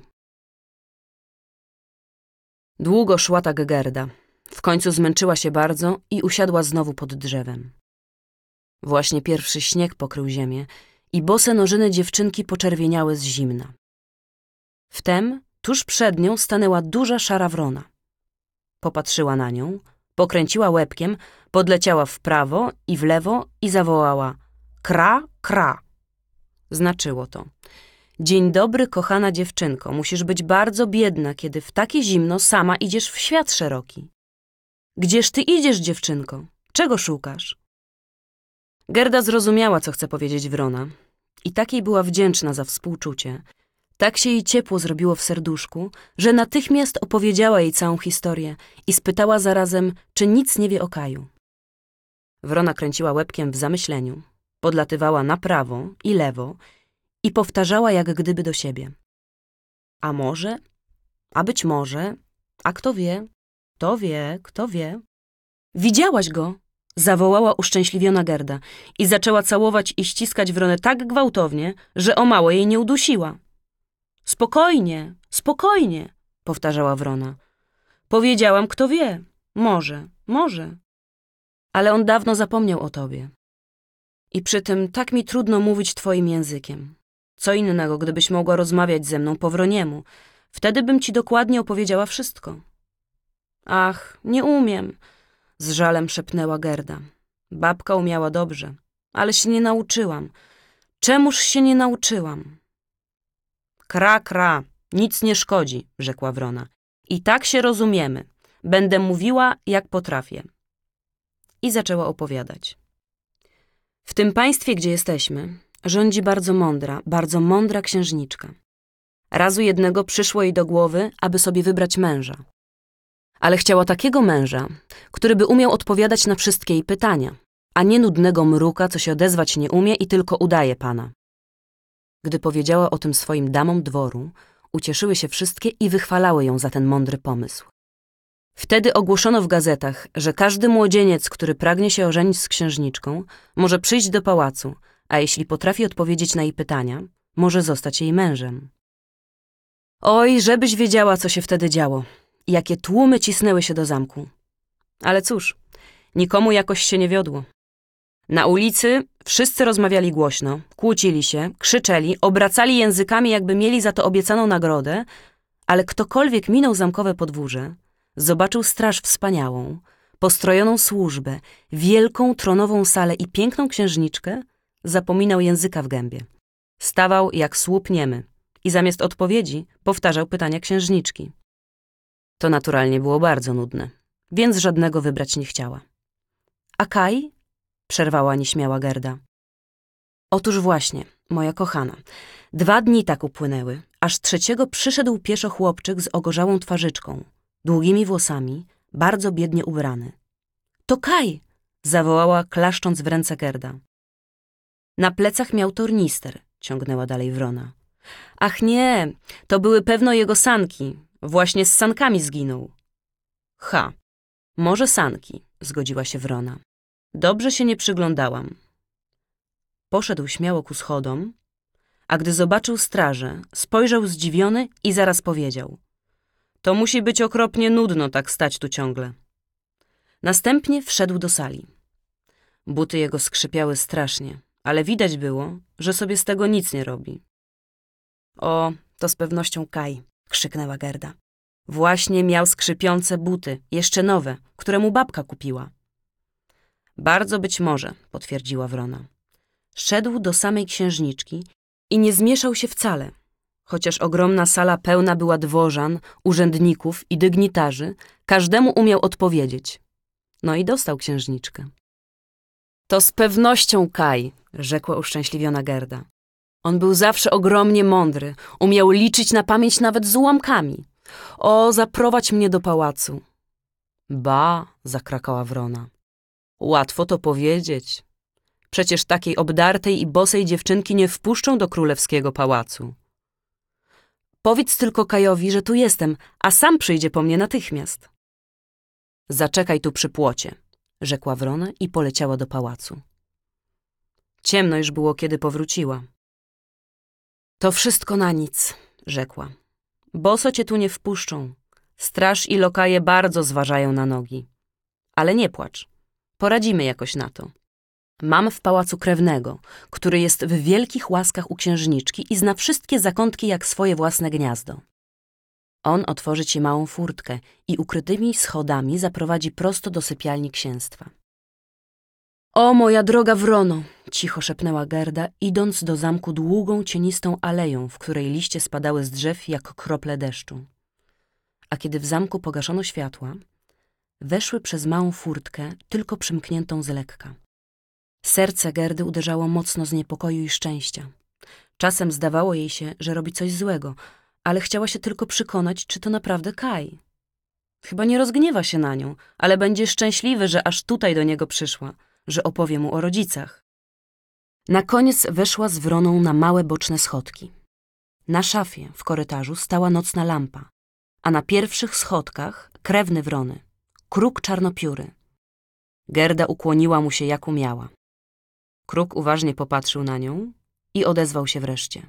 Długo szła tak Gerda. W końcu zmęczyła się bardzo i usiadła znowu pod drzewem. Właśnie pierwszy śnieg pokrył ziemię i bose nożyny dziewczynki poczerwieniały z zimna. Wtem tuż przed nią stanęła duża szara wrona. Popatrzyła na nią, pokręciła łebkiem, podleciała w prawo i w lewo i zawołała: kra, kra. Znaczyło to: dzień dobry, kochana dziewczynko, musisz być bardzo biedna, kiedy w takie zimno sama idziesz w świat szeroki. Gdzież ty idziesz, dziewczynko? Czego szukasz? Gerda zrozumiała, co chce powiedzieć wrona, i tak jej była wdzięczna za współczucie. Tak się jej ciepło zrobiło w serduszku, że natychmiast opowiedziała jej całą historię i spytała zarazem, czy nic nie wie o Kaju. Wrona kręciła łebkiem w zamyśleniu, podlatywała na prawo i lewo i powtarzała jak gdyby do siebie. A może? A być może? A kto wie? Kto wie? Kto wie? Widziałaś go? Zawołała uszczęśliwiona Gerda i zaczęła całować i ściskać wronę tak gwałtownie, że o mało jej nie udusiła. Spokojnie, spokojnie, powtarzała wrona. Powiedziałam, kto wie. Może, może. Ale on dawno zapomniał o tobie. I przy tym tak mi trudno mówić twoim językiem. Co innego, gdybyś mogła rozmawiać ze mną po wroniemu. Wtedy bym ci dokładnie opowiedziała wszystko. Ach, nie umiem, z żalem szepnęła Gerda. Babka umiała dobrze, ale się nie nauczyłam. Czemuż się nie nauczyłam? Kra, kra, nic nie szkodzi, rzekła wrona. I tak się rozumiemy. Będę mówiła, jak potrafię. I zaczęła opowiadać. W tym państwie, gdzie jesteśmy, rządzi bardzo mądra księżniczka. Razu jednego przyszło jej do głowy, aby sobie wybrać męża. Ale chciała takiego męża, który by umiał odpowiadać na wszystkie jej pytania, a nie nudnego mruka, co się odezwać nie umie i tylko udaje pana. Gdy powiedziała o tym swoim damom dworu, ucieszyły się wszystkie i wychwalały ją za ten mądry pomysł. Wtedy ogłoszono w gazetach, że każdy młodzieniec, który pragnie się ożenić z księżniczką, może przyjść do pałacu, a jeśli potrafi odpowiedzieć na jej pytania, może zostać jej mężem. Oj, żebyś wiedziała, co się wtedy działo. Jakie tłumy cisnęły się do zamku. Ale cóż, nikomu jakoś się nie wiodło. Na ulicy wszyscy rozmawiali głośno, kłócili się, krzyczeli, obracali językami, jakby mieli za to obiecaną nagrodę, ale ktokolwiek minął zamkowe podwórze, zobaczył straż wspaniałą, postrojoną służbę, wielką tronową salę i piękną księżniczkę, zapominał języka w gębie. Stawał jak słup niemy i zamiast odpowiedzi powtarzał pytania księżniczki. To naturalnie było bardzo nudne, więc żadnego wybrać nie chciała. A Kaj? Przerwała nieśmiała Gerda. Otóż właśnie, moja kochana, 2 dni tak upłynęły, aż 3 przyszedł pieszo chłopczyk z ogorzałą twarzyczką, długimi włosami, bardzo biednie ubrany. To Kaj! Zawołała, klaszcząc w ręce Gerda. Na plecach miał tornister, ciągnęła dalej Wrona. Ach nie, to były pewno jego sanki, właśnie z sankami zginął. Ha, może sanki, zgodziła się Wrona. Dobrze się nie przyglądałam. Poszedł śmiało ku schodom, a gdy zobaczył strażę, spojrzał zdziwiony i zaraz powiedział. To musi być okropnie nudno tak stać tu ciągle. Następnie wszedł do sali. Buty jego skrzypiały strasznie, ale widać było, że sobie z tego nic nie robi. O, to z pewnością Kaj, krzyknęła Gerda. Właśnie miał skrzypiące buty, jeszcze nowe, które mu babka kupiła. Bardzo być może, potwierdziła Wrona. Szedł do samej księżniczki i nie zmieszał się wcale. Chociaż ogromna sala pełna była dworzan, urzędników i dygnitarzy, każdemu umiał odpowiedzieć. No i dostał księżniczkę. To z pewnością Kaj, rzekła uszczęśliwiona Gerda. On był zawsze ogromnie mądry, umiał liczyć na pamięć nawet z ułamkami. O, zaprowadź mnie do pałacu. Ba, zakrakała Wrona. Łatwo to powiedzieć. Przecież takiej obdartej i bosej dziewczynki nie wpuszczą do królewskiego pałacu. Powiedz tylko Kajowi, że tu jestem, a sam przyjdzie po mnie natychmiast. Zaczekaj tu przy płocie, rzekła Wrona i poleciała do pałacu. Ciemno już było, kiedy powróciła. To wszystko na nic, rzekła. Boso cię tu nie wpuszczą. Straż i lokaje bardzo zważają na nogi. Ale nie płacz. Poradzimy jakoś na to. Mam w pałacu krewnego, który jest w wielkich łaskach u księżniczki i zna wszystkie zakątki jak swoje własne gniazdo. On otworzy ci małą furtkę i ukrytymi schodami zaprowadzi prosto do sypialni księstwa. O, moja droga Wrono, cicho szepnęła Gerda, idąc do zamku długą, cienistą aleją, w której liście spadały z drzew jak krople deszczu. A kiedy w zamku pogaszono światła, weszły przez małą furtkę, tylko przymkniętą z lekka. Serce Gerdy uderzało mocno z niepokoju i szczęścia. Czasem zdawało jej się, że robi coś złego, ale chciała się tylko przekonać, czy to naprawdę Kaj. Chyba nie rozgniewa się na nią, ale będzie szczęśliwy, że aż tutaj do niego przyszła, że opowie mu o rodzicach. Na koniec weszła z Wroną na małe boczne schodki. Na szafie w korytarzu stała nocna lampa, a na pierwszych schodkach krewny Wrony, Kruk czarnopióry. Gerda ukłoniła mu się jak umiała. Kruk uważnie popatrzył na nią i odezwał się wreszcie.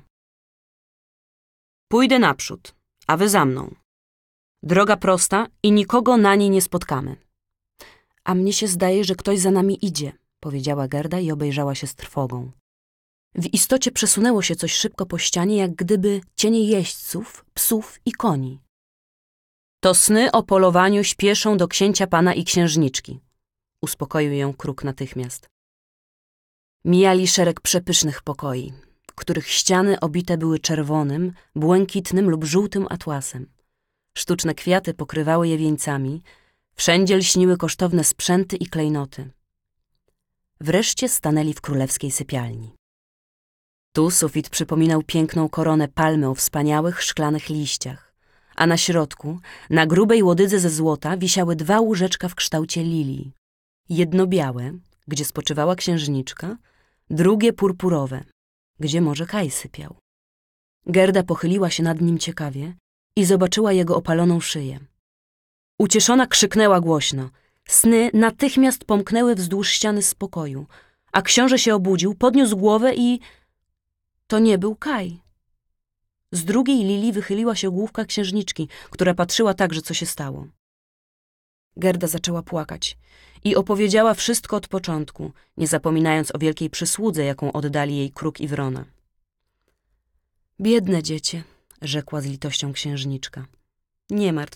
Pójdę naprzód, a wy za mną. Droga prosta i nikogo na niej nie spotkamy. A mnie się zdaje, że ktoś za nami idzie, powiedziała Gerda i obejrzała się z trwogą. W istocie przesunęło się coś szybko po ścianie, jak gdyby cienie jeźdźców, psów i koni. To sny o polowaniu śpieszą do księcia pana i księżniczki, uspokoił ją Kruk natychmiast. Mijali szereg przepysznych pokoi, których ściany obite były czerwonym, błękitnym lub żółtym atłasem. Sztuczne kwiaty pokrywały je wieńcami, wszędzie lśniły kosztowne sprzęty i klejnoty. Wreszcie stanęli w królewskiej sypialni. Tu sufit przypominał piękną koronę palmy o wspaniałych szklanych liściach, a na środku, na grubej łodydze ze złota, wisiały 2 łóżeczka w kształcie lilii. Jedno białe, gdzie spoczywała księżniczka, drugie purpurowe, gdzie może Kaj sypiał. Gerda pochyliła się nad nim ciekawie i zobaczyła jego opaloną szyję. Ucieszona krzyknęła głośno. Sny natychmiast pomknęły wzdłuż ściany z pokoju, a książę się obudził, podniósł głowę i... To nie był Kaj. Z drugiej lilii wychyliła się główka księżniczki, która patrzyła także, co się stało. Gerda zaczęła płakać i opowiedziała wszystko od początku, nie zapominając o wielkiej przysłudze, jaką oddali jej Kruk i Wrona. Biedne dziecię, rzekła z litością księżniczka. Nie martw się,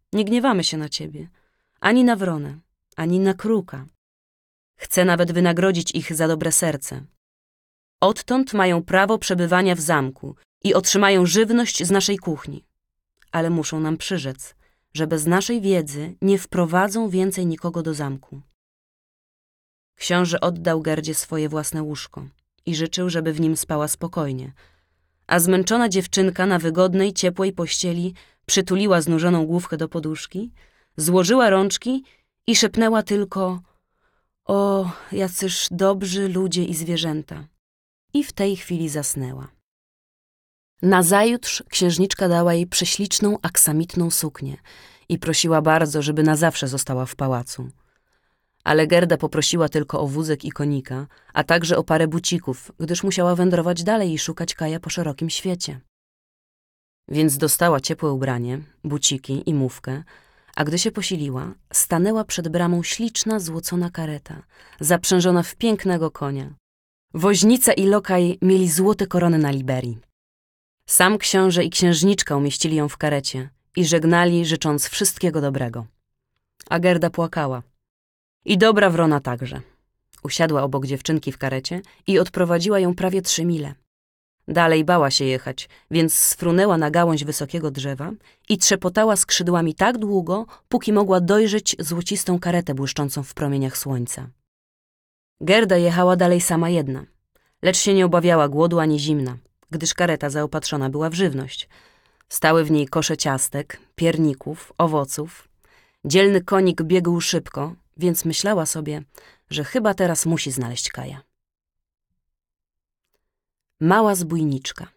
Nie gniewamy się na ciebie, ani na wronę, ani na kruka. Chcę nawet wynagrodzić ich za dobre serce. Odtąd mają prawo przebywania w zamku i otrzymają żywność z naszej kuchni. Ale muszą nam przyrzec, że bez naszej wiedzy nie wprowadzą więcej nikogo do zamku. Książę oddał Gerdzie swoje własne łóżko i życzył, żeby w nim spała spokojnie, a zmęczona dziewczynka na wygodnej, ciepłej pościeli przytuliła znużoną główkę do poduszki, złożyła rączki i szepnęła tylko: o, jacyż dobrzy ludzie i zwierzęta. I w tej chwili zasnęła. Nazajutrz księżniczka dała jej prześliczną, aksamitną suknię i prosiła bardzo, żeby na zawsze została w pałacu. Ale Gerda poprosiła tylko o wózek i konika, a także o parę bucików, gdyż musiała wędrować dalej i szukać Kaja po szerokim świecie. Więc dostała ciepłe ubranie, buciki i mówkę, a gdy się posiliła, stanęła przed bramą śliczna, złocona kareta, zaprzężona w pięknego konia. Woźnica i lokaj mieli złote korony na liberii. Sam książę i księżniczka umieścili ją w karecie i żegnali, życząc wszystkiego dobrego. A Gerda płakała. I dobra wrona także. Usiadła obok dziewczynki w karecie i odprowadziła ją prawie 3 mile. Dalej bała się jechać, więc sfrunęła na gałąź wysokiego drzewa i trzepotała skrzydłami tak długo, póki mogła dojrzeć złocistą karetę błyszczącą w promieniach słońca. Gerda jechała dalej sama jedna, lecz się nie obawiała głodu ani zimna, gdyż kareta zaopatrzona była w żywność. Stały w niej kosze ciastek, pierników, owoców. Dzielny konik biegł szybko, więc myślała sobie, że chyba teraz musi znaleźć Kaja. Mała zbójniczka.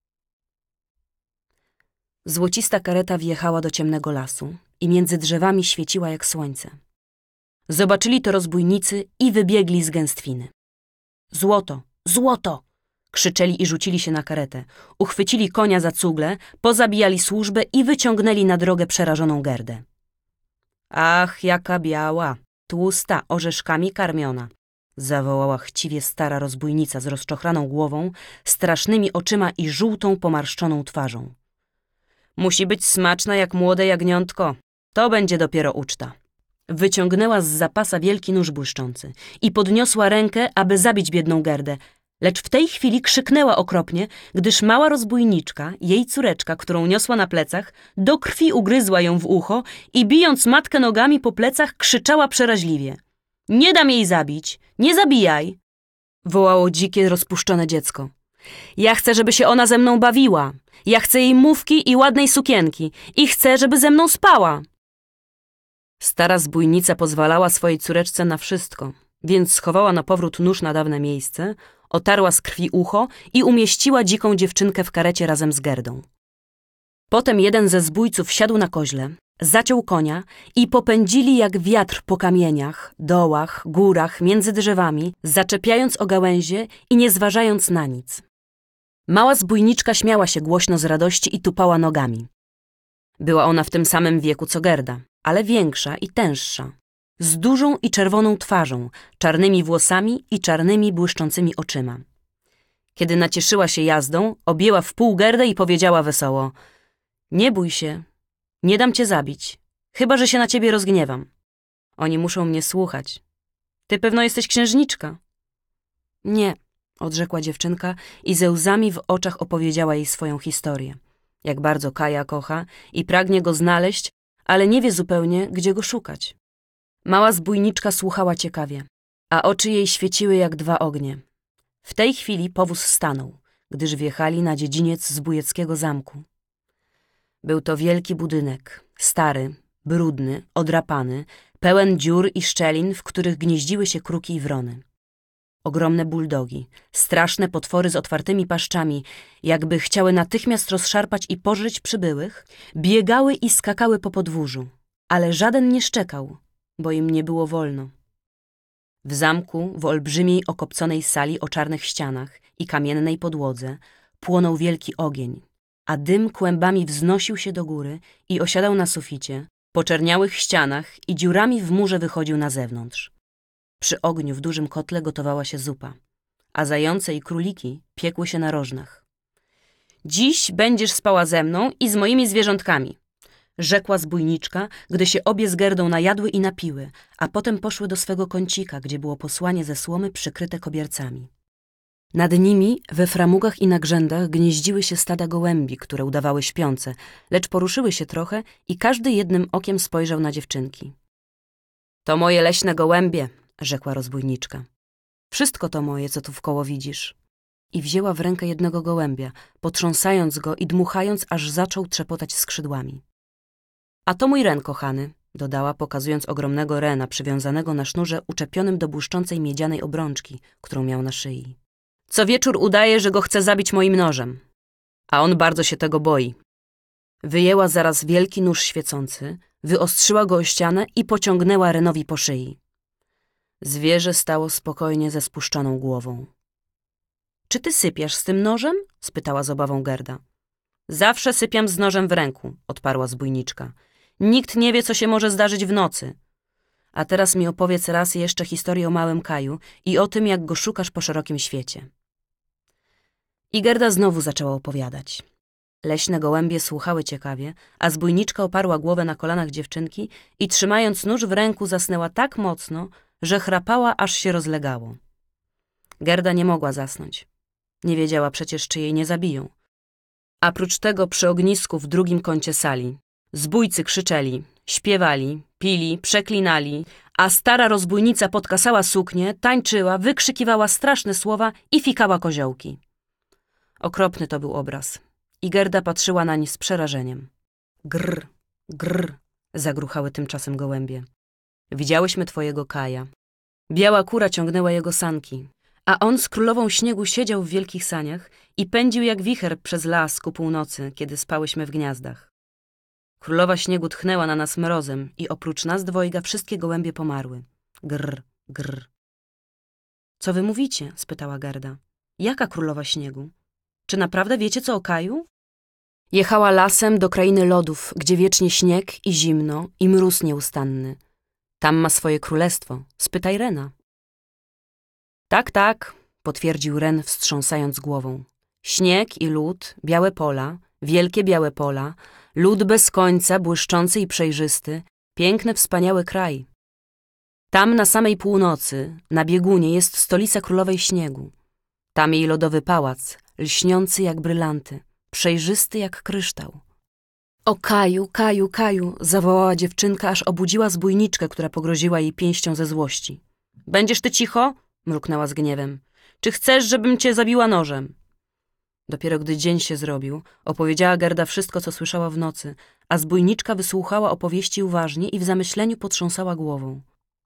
Złocista kareta wjechała do ciemnego lasu i między drzewami świeciła jak słońce. Zobaczyli to rozbójnicy i wybiegli z gęstwiny. Złoto! Złoto! Krzyczeli i rzucili się na karetę. Uchwycili konia za cugle, pozabijali służbę i wyciągnęli na drogę przerażoną Gerdę. Ach, jaka biała, tłusta, orzeszkami karmiona! Zawołała chciwie stara rozbójnica z rozczochraną głową, strasznymi oczyma i żółtą, pomarszczoną twarzą. Musi być smaczna jak młode jagniątko. To będzie dopiero uczta. Wyciągnęła z zapasa wielki nóż błyszczący i podniosła rękę, aby zabić biedną Gerdę, lecz w tej chwili krzyknęła okropnie, gdyż mała rozbójniczka, jej córeczka, którą niosła na plecach, do krwi ugryzła ją w ucho i bijąc matkę nogami po plecach krzyczała przeraźliwie. Nie dam jej zabić, nie zabijaj! Wołało dzikie, rozpuszczone dziecko. Ja chcę, żeby się ona ze mną bawiła. Ja chcę jej mówki i ładnej sukienki i chcę, żeby ze mną spała. Stara zbójnica pozwalała swojej córeczce na wszystko, więc schowała na powrót nóż na dawne miejsce, otarła z krwi ucho i umieściła dziką dziewczynkę w karecie razem z Gerdą. Potem jeden ze zbójców siadł na koźle, zaciął konia i popędzili jak wiatr po kamieniach, dołach, górach, między drzewami, zaczepiając o gałęzie i nie zważając na nic. Mała zbójniczka śmiała się głośno z radości i tupała nogami. Była ona w tym samym wieku co Gerda, ale większa i tęższa, z dużą i czerwoną twarzą, czarnymi włosami i czarnymi błyszczącymi oczyma. Kiedy nacieszyła się jazdą, objęła w pół Gerdę i powiedziała wesoło: nie bój się, nie dam cię zabić, chyba że się na ciebie rozgniewam. Oni muszą mnie słuchać. Ty pewno jesteś księżniczka. Nie, odrzekła dziewczynka i ze łzami w oczach opowiedziała jej swoją historię. Jak bardzo Kaja kocha i pragnie go znaleźć, ale nie wie zupełnie, gdzie go szukać. Mała zbójniczka słuchała ciekawie, a oczy jej świeciły jak 2 ognie. W tej chwili powóz stanął, gdyż wjechali na dziedziniec zbójeckiego zamku. Był to wielki budynek, stary, brudny, odrapany, pełen dziur i szczelin, w których gnieździły się kruki i wrony. Ogromne buldogi, straszne potwory z otwartymi paszczami, jakby chciały natychmiast rozszarpać i pożreć przybyłych, biegały i skakały po podwórzu, ale żaden nie szczekał, bo im nie było wolno. W zamku, w olbrzymiej okopconej sali o czarnych ścianach i kamiennej podłodze, płonął wielki ogień, a dym kłębami wznosił się do góry i osiadał na suficie, poczerniałych ścianach i dziurami w murze wychodził na zewnątrz. Przy ogniu w dużym kotle gotowała się zupa, a zające i króliki piekły się na rożnach. Dziś będziesz spała ze mną i z moimi zwierzątkami. rzekła zbójniczka, gdy się obie z Gerdą najadły i napiły, a potem poszły do swego kącika, gdzie było posłanie ze słomy przykryte kobiercami. Nad nimi, we framugach i na grzędach gnieździły się stada gołębi, które udawały śpiące, lecz poruszyły się trochę i każdy jednym okiem spojrzał na dziewczynki. To moje leśne gołębie, rzekła rozbójniczka. Wszystko to moje, co tu wkoło widzisz. I wzięła w rękę jednego gołębia, potrząsając go i dmuchając, aż zaczął trzepotać skrzydłami. A to mój ren, kochany, dodała, pokazując ogromnego rena przywiązanego na sznurze uczepionym do błyszczącej miedzianej obrączki, którą miał na szyi. Co wieczór udaje, że go chce zabić moim nożem, a on bardzo się tego boi. Wyjęła zaraz wielki nóż świecący, wyostrzyła go o ścianę i pociągnęła renowi po szyi. Zwierzę stało spokojnie ze spuszczoną głową. Czy ty sypiasz z tym nożem? Spytała z obawą Gerda. Zawsze sypiam z nożem w ręku, odparła zbójniczka. Nikt nie wie, co się może zdarzyć w nocy. A teraz mi opowiedz raz jeszcze historię o małym Kaju i o tym, jak go szukasz po szerokim świecie. I Gerda znowu zaczęła opowiadać. Leśne gołębie słuchały ciekawie, a zbójniczka oparła głowę na kolanach dziewczynki i trzymając nóż w ręku zasnęła tak mocno, że chrapała, aż się rozlegało. Gerda nie mogła zasnąć. Nie wiedziała przecież, czy jej nie zabiją. A prócz tego przy ognisku w drugim kącie sali zbójcy krzyczeli, śpiewali, pili, przeklinali, a stara rozbójnica podkasała suknię, tańczyła, wykrzykiwała straszne słowa i fikała koziołki. Okropny to był obraz. I Gerda patrzyła nań z przerażeniem. Grr, grr, zagruchały tymczasem gołębie. Widziałyśmy twojego Kaja. Biała kura ciągnęła jego sanki, a on z królową śniegu siedział w wielkich saniach i pędził jak wicher przez las ku północy, kiedy spałyśmy w gniazdach. Królowa śniegu tchnęła na nas mrozem i oprócz nas dwojga wszystkie gołębie pomarły. Grr, grr. Co wy mówicie? Spytała Gerda. Jaka królowa śniegu? Czy naprawdę wiecie, co o Kaju? Jechała lasem do krainy lodów, gdzie wiecznie śnieg i zimno i mróz nieustanny. Tam ma swoje królestwo. Spytaj Rena. Tak, tak, potwierdził Ren, wstrząsając głową. Śnieg i lód, białe pola, wielkie białe pola, lód bez końca, błyszczący i przejrzysty, piękny, wspaniały kraj. Tam na samej północy, na biegunie, jest stolica królowej śniegu. Tam jej lodowy pałac, lśniący jak brylanty, przejrzysty jak kryształ. O Kaju, Kaju, Kaju, zawołała dziewczynka, aż obudziła zbójniczkę, która pogroziła jej pięścią ze złości. Będziesz ty cicho? Mruknęła z gniewem. Czy chcesz, żebym cię zabiła nożem? Dopiero gdy dzień się zrobił, opowiedziała Gerda wszystko, co słyszała w nocy, a zbójniczka wysłuchała opowieści uważnie i w zamyśleniu potrząsała głową.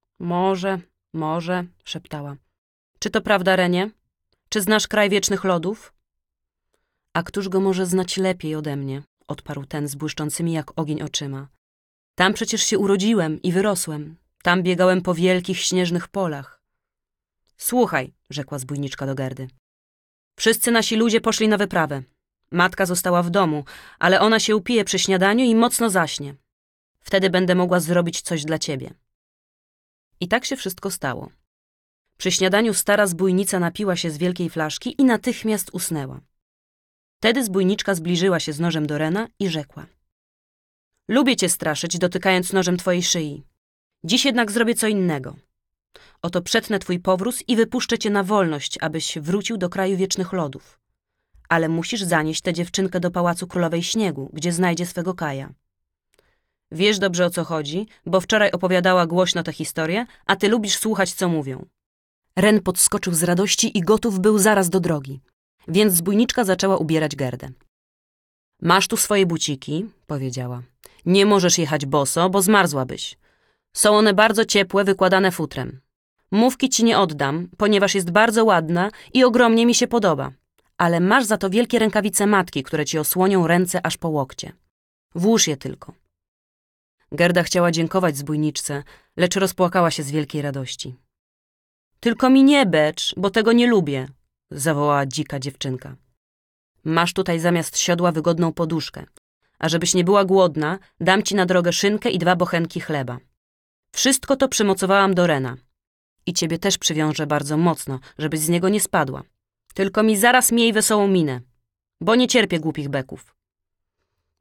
Może, szeptała. Czy to prawda, Renie? Czy znasz kraj wiecznych lodów? A któż go może znać lepiej ode mnie? Odparł ten z błyszczącymi jak ogień oczyma. Tam przecież się urodziłem i wyrosłem. Tam biegałem po wielkich, śnieżnych polach. Słuchaj, rzekła zbójniczka do Gerdy. Wszyscy nasi ludzie poszli na wyprawę. Matka została w domu, ale ona się upije przy śniadaniu i mocno zaśnie. Wtedy będę mogła zrobić coś dla ciebie. I tak się wszystko stało. Przy śniadaniu stara zbójnica napiła się z wielkiej flaszki i natychmiast usnęła. Wtedy zbójniczka zbliżyła się z nożem do Rena i rzekła. Lubię cię straszyć, dotykając nożem twojej szyi. Dziś jednak zrobię co innego. Oto przetnę twój powróz i wypuszczę cię na wolność, abyś wrócił do kraju wiecznych lodów. Ale musisz zanieść tę dziewczynkę do pałacu królowej śniegu, gdzie znajdzie swego Kaja. Wiesz dobrze, o co chodzi, bo wczoraj opowiadała głośno tę historię, a ty lubisz słuchać, co mówią. Ren podskoczył z radości i gotów był zaraz do drogi, więc zbójniczka zaczęła ubierać Gerdę. Masz tu swoje buciki, powiedziała. Nie możesz jechać boso, bo zmarzłabyś. Są one bardzo ciepłe, wykładane futrem. Mówki ci nie oddam, ponieważ jest bardzo ładna i ogromnie mi się podoba. Ale masz za to wielkie rękawice matki, które ci osłonią ręce aż po łokcie. Włóż je tylko. Gerda chciała dziękować zbójniczce, lecz rozpłakała się z wielkiej radości. Tylko mi nie becz, bo tego nie lubię, zawołała dzika dziewczynka. Masz tutaj zamiast siodła wygodną poduszkę, a żebyś nie była głodna, dam ci na drogę szynkę i 2 bochenki chleba. Wszystko to przymocowałam do Rena. I ciebie też przywiążę bardzo mocno, żebyś z niego nie spadła. Tylko mi zaraz miej wesołą minę, bo nie cierpię głupich beków.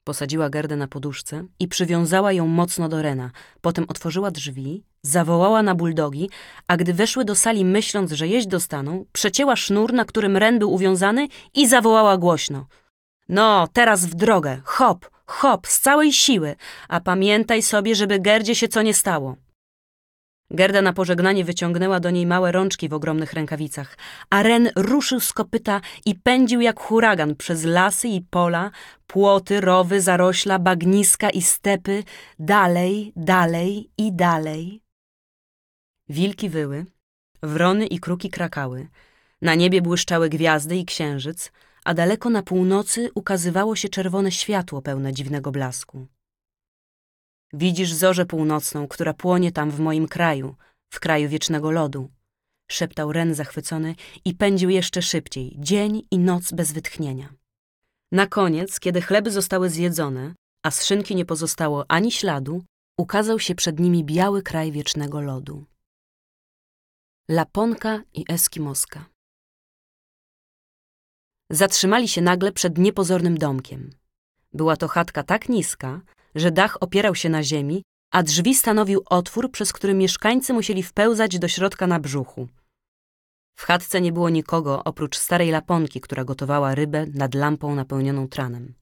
Posadziła Gerdę na poduszce i przywiązała ją mocno do Rena. Potem otworzyła drzwi, zawołała na buldogi, a gdy weszły do sali myśląc, że jeść dostaną, przecięła sznur, na którym Ren był uwiązany i zawołała głośno. No, teraz w drogę, hop, hop, z całej siły, a pamiętaj sobie, żeby Gerdzie się co nie stało. Gerda na pożegnanie wyciągnęła do niej małe rączki w ogromnych rękawicach, a Ren ruszył z kopyta i pędził jak huragan przez lasy i pola, płoty, rowy, zarośla, bagniska i stepy, dalej, dalej i dalej. Wilki wyły, wrony i kruki krakały, na niebie błyszczały gwiazdy i księżyc, a daleko na północy ukazywało się czerwone światło pełne dziwnego blasku. Widzisz zorzę północną, która płonie tam w moim kraju, w kraju wiecznego lodu, szeptał Ren zachwycony i pędził jeszcze szybciej, dzień i noc bez wytchnienia. Na koniec, kiedy chleby zostały zjedzone, a z szynki nie pozostało ani śladu, ukazał się przed nimi biały kraj wiecznego lodu. Laponka i Eskimoska. Zatrzymali się nagle przed niepozornym domkiem. Była to chatka tak niska, że dach opierał się na ziemi, a drzwi stanowił otwór, przez który mieszkańcy musieli wpełzać do środka na brzuchu. W chatce nie było nikogo oprócz starej Laponki, która gotowała rybę nad lampą napełnioną tranem.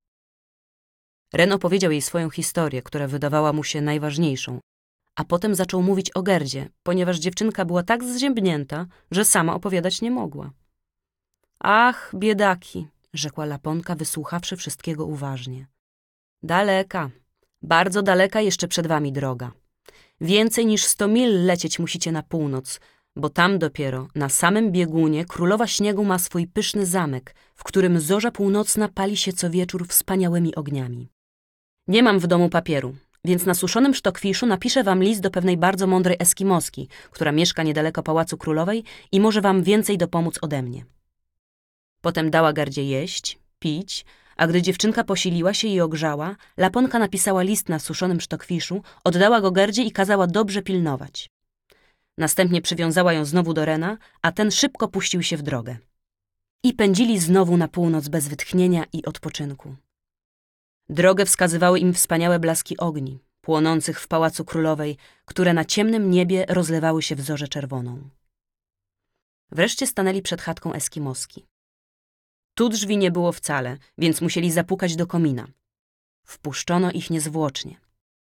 Ren opowiedział jej swoją historię, która wydawała mu się najważniejszą, a potem zaczął mówić o Gerdzie, ponieważ dziewczynka była tak zziębnięta, że sama opowiadać nie mogła. Ach, biedaki, rzekła Laponka, wysłuchawszy wszystkiego uważnie. Daleka, bardzo daleka jeszcze przed wami droga. Więcej niż 100 mil lecieć musicie na północ, bo tam dopiero, na samym biegunie, królowa śniegu ma swój pyszny zamek, w którym zorza północna pali się co wieczór wspaniałymi ogniami. Nie mam w domu papieru, więc na suszonym sztokwiszu napiszę wam list do pewnej bardzo mądrej Eskimoski, która mieszka niedaleko pałacu królowej i może wam więcej dopomóc ode mnie. Potem dała Gerdzie jeść, pić, a gdy dziewczynka posiliła się i ogrzała, Laponka napisała list na suszonym sztokwiszu, oddała go Gerdzie i kazała dobrze pilnować. Następnie przywiązała ją znowu do Rena, a ten szybko puścił się w drogę. I pędzili znowu na północ bez wytchnienia i odpoczynku. Drogę wskazywały im wspaniałe blaski ogni, płonących w pałacu królowej, które na ciemnym niebie rozlewały się w zorzę czerwoną. Wreszcie stanęli przed chatką Eskimoski. Tu drzwi nie było wcale, więc musieli zapukać do komina. Wpuszczono ich niezwłocznie.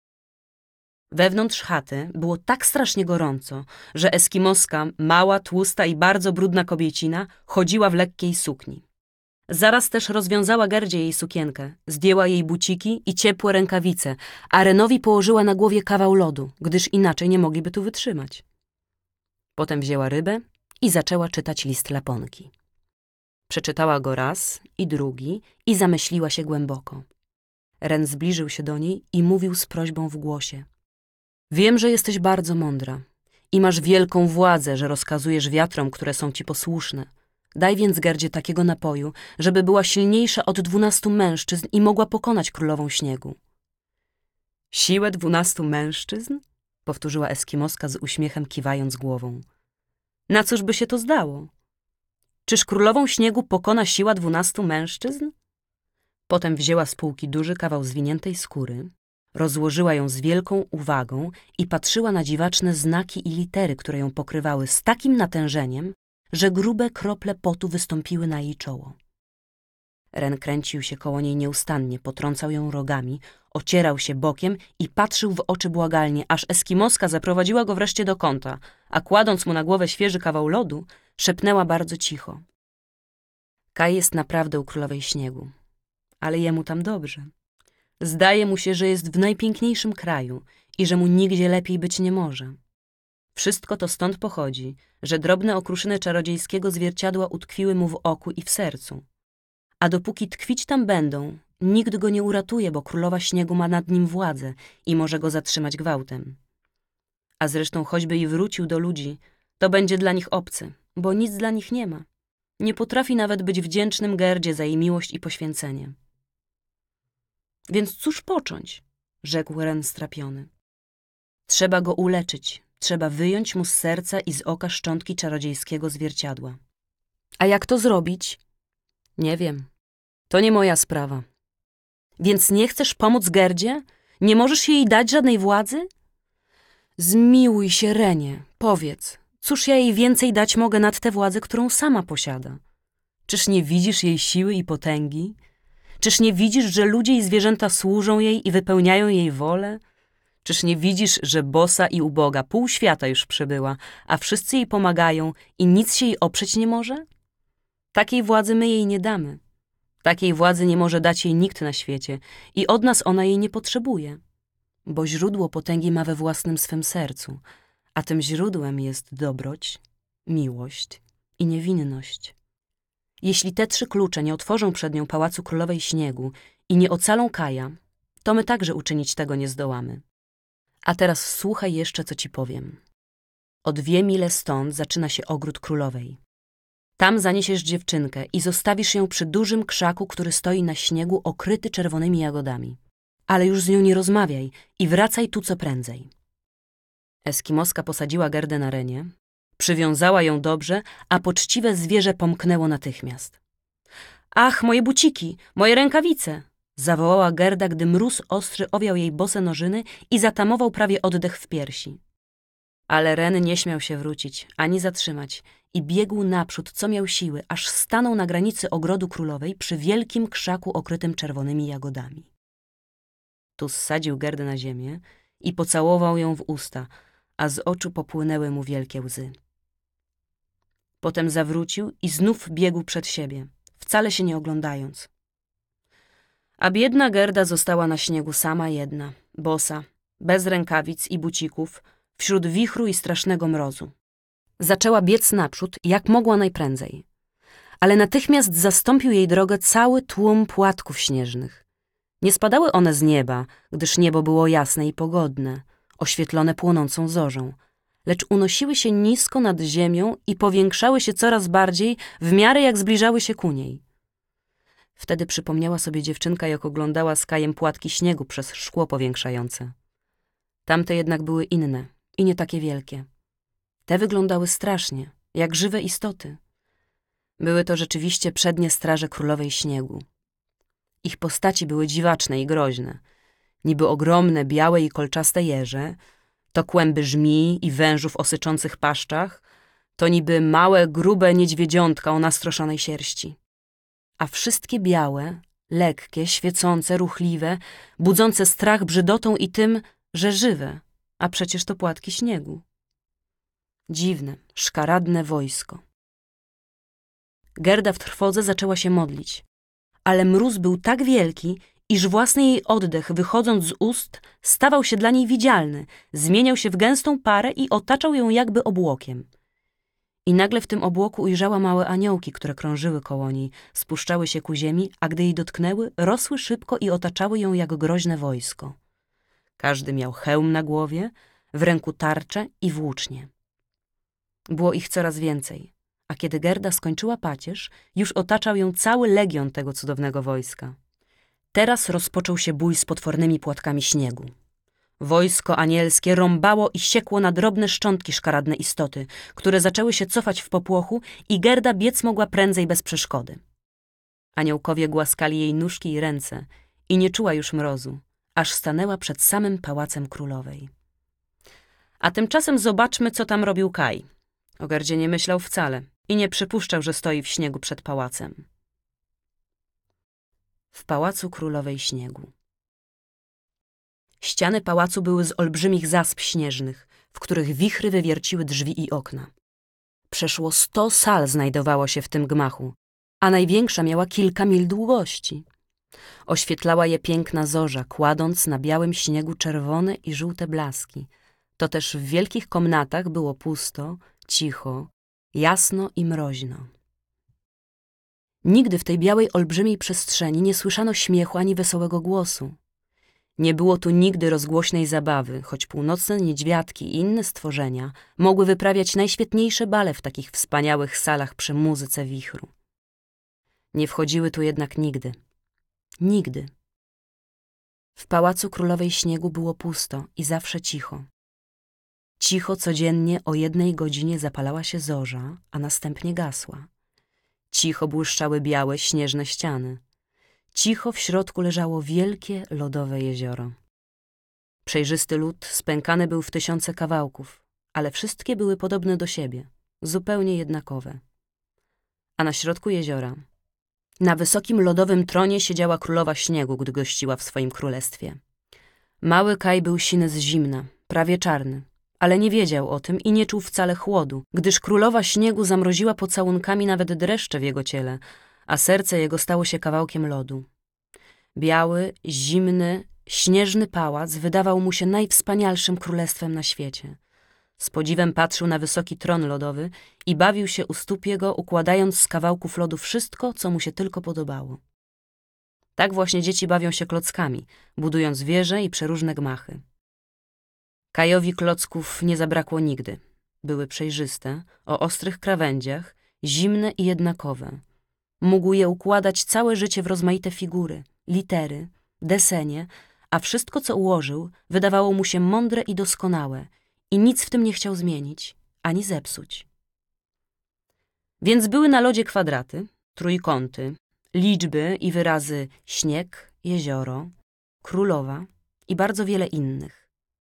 Wewnątrz chaty było tak strasznie gorąco, że Eskimoska, mała, tłusta i bardzo brudna kobiecina, chodziła w lekkiej sukni. Zaraz też rozwiązała Gerdzie jej sukienkę, zdjęła jej buciki i ciepłe rękawice, a Renowi położyła na głowie kawał lodu, gdyż inaczej nie mogliby tu wytrzymać. Potem wzięła rybę i zaczęła czytać list Laponki. Przeczytała go raz i drugi i zamyśliła się głęboko. Ren zbliżył się do niej i mówił z prośbą w głosie. Wiem, że jesteś bardzo mądra i masz wielką władzę, że rozkazujesz wiatrom, które są ci posłuszne. Daj więc Gerdzie takiego napoju, żeby była silniejsza od 12 mężczyzn i mogła pokonać królową śniegu. Siłę 12 mężczyzn? Powtórzyła Eskimoska z uśmiechem, kiwając głową. Na cóż by się to zdało? Czyż królową śniegu pokona siła 12 mężczyzn? Potem wzięła z półki duży kawał zwiniętej skóry, rozłożyła ją z wielką uwagą i patrzyła na dziwaczne znaki i litery, które ją pokrywały z takim natężeniem, że grube krople potu wystąpiły na jej czoło. Ren kręcił się koło niej nieustannie, potrącał ją rogami, ocierał się bokiem i patrzył w oczy błagalnie, aż Eskimoska zaprowadziła go wreszcie do kąta, a kładąc mu na głowę świeży kawał lodu, szepnęła bardzo cicho. Kaj jest naprawdę u królowej śniegu, ale jemu tam dobrze. Zdaje mu się, że jest w najpiękniejszym kraju i że mu nigdzie lepiej być nie może. Wszystko to stąd pochodzi, że drobne okruszyny czarodziejskiego zwierciadła utkwiły mu w oku i w sercu. A dopóki tkwić tam będą, nikt go nie uratuje, bo królowa śniegu ma nad nim władzę i może go zatrzymać gwałtem. A zresztą choćby i wrócił do ludzi, to będzie dla nich obcy, bo nic dla nich nie ma. Nie potrafi nawet być wdzięcznym Gerdzie za jej miłość i poświęcenie. Więc cóż począć? Rzekł Ren strapiony. Trzeba go uleczyć, trzeba wyjąć mu z serca i z oka szczątki czarodziejskiego zwierciadła. A jak to zrobić? Nie wiem. To nie moja sprawa. Więc nie chcesz pomóc Gerdzie? Nie możesz jej dać żadnej władzy? Zmiłuj się, Renie, powiedz, cóż ja jej więcej dać mogę nad tę władzę, którą sama posiada? Czyż nie widzisz jej siły i potęgi? Czyż nie widzisz, że ludzie i zwierzęta służą jej i wypełniają jej wolę? Czyż nie widzisz, że bosa i uboga pół świata już przybyła, a wszyscy jej pomagają i nic się jej oprzeć nie może? Takiej władzy my jej nie damy. Takiej władzy nie może dać jej nikt na świecie i od nas ona jej nie potrzebuje, bo źródło potęgi ma we własnym swym sercu, a tym źródłem jest dobroć, miłość i niewinność. Jeśli te 3 klucze nie otworzą przed nią pałacu królowej śniegu i nie ocalą Kaja, to my także uczynić tego nie zdołamy. A teraz słuchaj jeszcze, co ci powiem. O 2 mile stąd zaczyna się ogród królowej. Tam zaniesiesz dziewczynkę i zostawisz ją przy dużym krzaku, który stoi na śniegu okryty czerwonymi jagodami. Ale już z nią nie rozmawiaj i wracaj tu co prędzej. Eskimoska posadziła Gerdę na Renie, przywiązała ją dobrze, a poczciwe zwierzę pomknęło natychmiast. Ach, moje buciki, moje rękawice! Zawołała Gerda, gdy mróz ostry owiał jej bose nożyny i zatamował prawie oddech w piersi. Ale Ren nie śmiał się wrócić, ani zatrzymać i biegł naprzód, co miał siły, aż stanął na granicy ogrodu królowej przy wielkim krzaku okrytym czerwonymi jagodami. Tu zsadził Gerdę na ziemię i pocałował ją w usta, a z oczu popłynęły mu wielkie łzy. Potem zawrócił i znów biegł przed siebie, wcale się nie oglądając. A biedna Gerda została na śniegu sama jedna, bosa, bez rękawic i bucików, wśród wichru i strasznego mrozu. Zaczęła biec naprzód, jak mogła najprędzej. Ale natychmiast zastąpił jej drogę cały tłum płatków śnieżnych. Nie spadały one z nieba, gdyż niebo było jasne i pogodne, oświetlone płonącą zorzą, lecz unosiły się nisko nad ziemią i powiększały się coraz bardziej, w miarę jak zbliżały się ku niej. Wtedy przypomniała sobie dziewczynka, jak oglądała z Kajem płatki śniegu przez szkło powiększające. Tamte jednak były inne i nie takie wielkie. Te wyglądały strasznie, jak żywe istoty. Były to rzeczywiście przednie straże królowej śniegu. Ich postaci były dziwaczne i groźne. Niby ogromne, białe i kolczaste jeże, to kłęby żmij i wężów o syczących paszczach, to niby małe, grube niedźwiedziątka o nastroszonej sierści. A wszystkie białe, lekkie, świecące, ruchliwe, budzące strach brzydotą i tym, że żywe, a przecież to płatki śniegu. Dziwne, szkaradne wojsko. Gerda w trwodze zaczęła się modlić, ale mróz był tak wielki, iż własny jej oddech, wychodząc z ust, stawał się dla niej widzialny, zmieniał się w gęstą parę i otaczał ją jakby obłokiem. I nagle w tym obłoku ujrzała małe aniołki, które krążyły koło niej, spuszczały się ku ziemi, a gdy jej dotknęły, rosły szybko i otaczały ją jak groźne wojsko. Każdy miał hełm na głowie, w ręku tarczę i włócznie. Było ich coraz więcej, a kiedy Gerda skończyła pacierz, już otaczał ją cały legion tego cudownego wojska. Teraz rozpoczął się bój z potwornymi płatkami śniegu. Wojsko anielskie rąbało i siekło na drobne szczątki szkaradne istoty, które zaczęły się cofać w popłochu i Gerda biec mogła prędzej bez przeszkody. Aniołkowie głaskali jej nóżki i ręce i nie czuła już mrozu, aż stanęła przed samym pałacem królowej. A tymczasem zobaczmy, co tam robił Kaj. O Gerdzie nie myślał wcale i nie przypuszczał, że stoi w śniegu przed pałacem. W pałacu królowej śniegu. Ściany pałacu były z olbrzymich zasp śnieżnych, w których wichry wywierciły drzwi i okna. Przeszło 100 sal znajdowało się w tym gmachu, a największa miała kilka mil długości. Oświetlała je piękna zorza, kładąc na białym śniegu czerwone i żółte blaski. To też w wielkich komnatach było pusto, cicho, jasno i mroźno. Nigdy w tej białej, olbrzymiej przestrzeni nie słyszano śmiechu ani wesołego głosu. Nie było tu nigdy rozgłośnej zabawy, choć północne niedźwiadki i inne stworzenia mogły wyprawiać najświetniejsze bale w takich wspaniałych salach przy muzyce wichru. Nie wchodziły tu jednak nigdy. Nigdy. W pałacu królowej śniegu było pusto i zawsze cicho. Cicho codziennie o 1 godzinie zapalała się zorza, a następnie gasła. Cicho błyszczały białe, śnieżne ściany. Cicho w środku leżało wielkie, lodowe jezioro. Przejrzysty lód spękany był w tysiące kawałków, ale wszystkie były podobne do siebie, zupełnie jednakowe. A na środku jeziora, na wysokim lodowym tronie siedziała królowa śniegu, gdy gościła w swoim królestwie. Mały Kaj był siny z zimna, prawie czarny, ale nie wiedział o tym i nie czuł wcale chłodu, gdyż królowa śniegu zamroziła pocałunkami nawet dreszcze w jego ciele, a serce jego stało się kawałkiem lodu. Biały, zimny, śnieżny pałac wydawał mu się najwspanialszym królestwem na świecie. Z podziwem patrzył na wysoki tron lodowy i bawił się u stóp jego, układając z kawałków lodu wszystko, co mu się tylko podobało. Tak właśnie dzieci bawią się klockami, budując wieże i przeróżne gmachy. Kajowi klocków nie zabrakło nigdy. Były przejrzyste, o ostrych krawędziach, zimne i jednakowe. Mógł je układać całe życie w rozmaite figury, litery, desenie, a wszystko, co ułożył, wydawało mu się mądre i doskonałe i nic w tym nie chciał zmienić, ani zepsuć. Więc były na lodzie kwadraty, trójkąty, liczby i wyrazy śnieg, jezioro, królowa i bardzo wiele innych.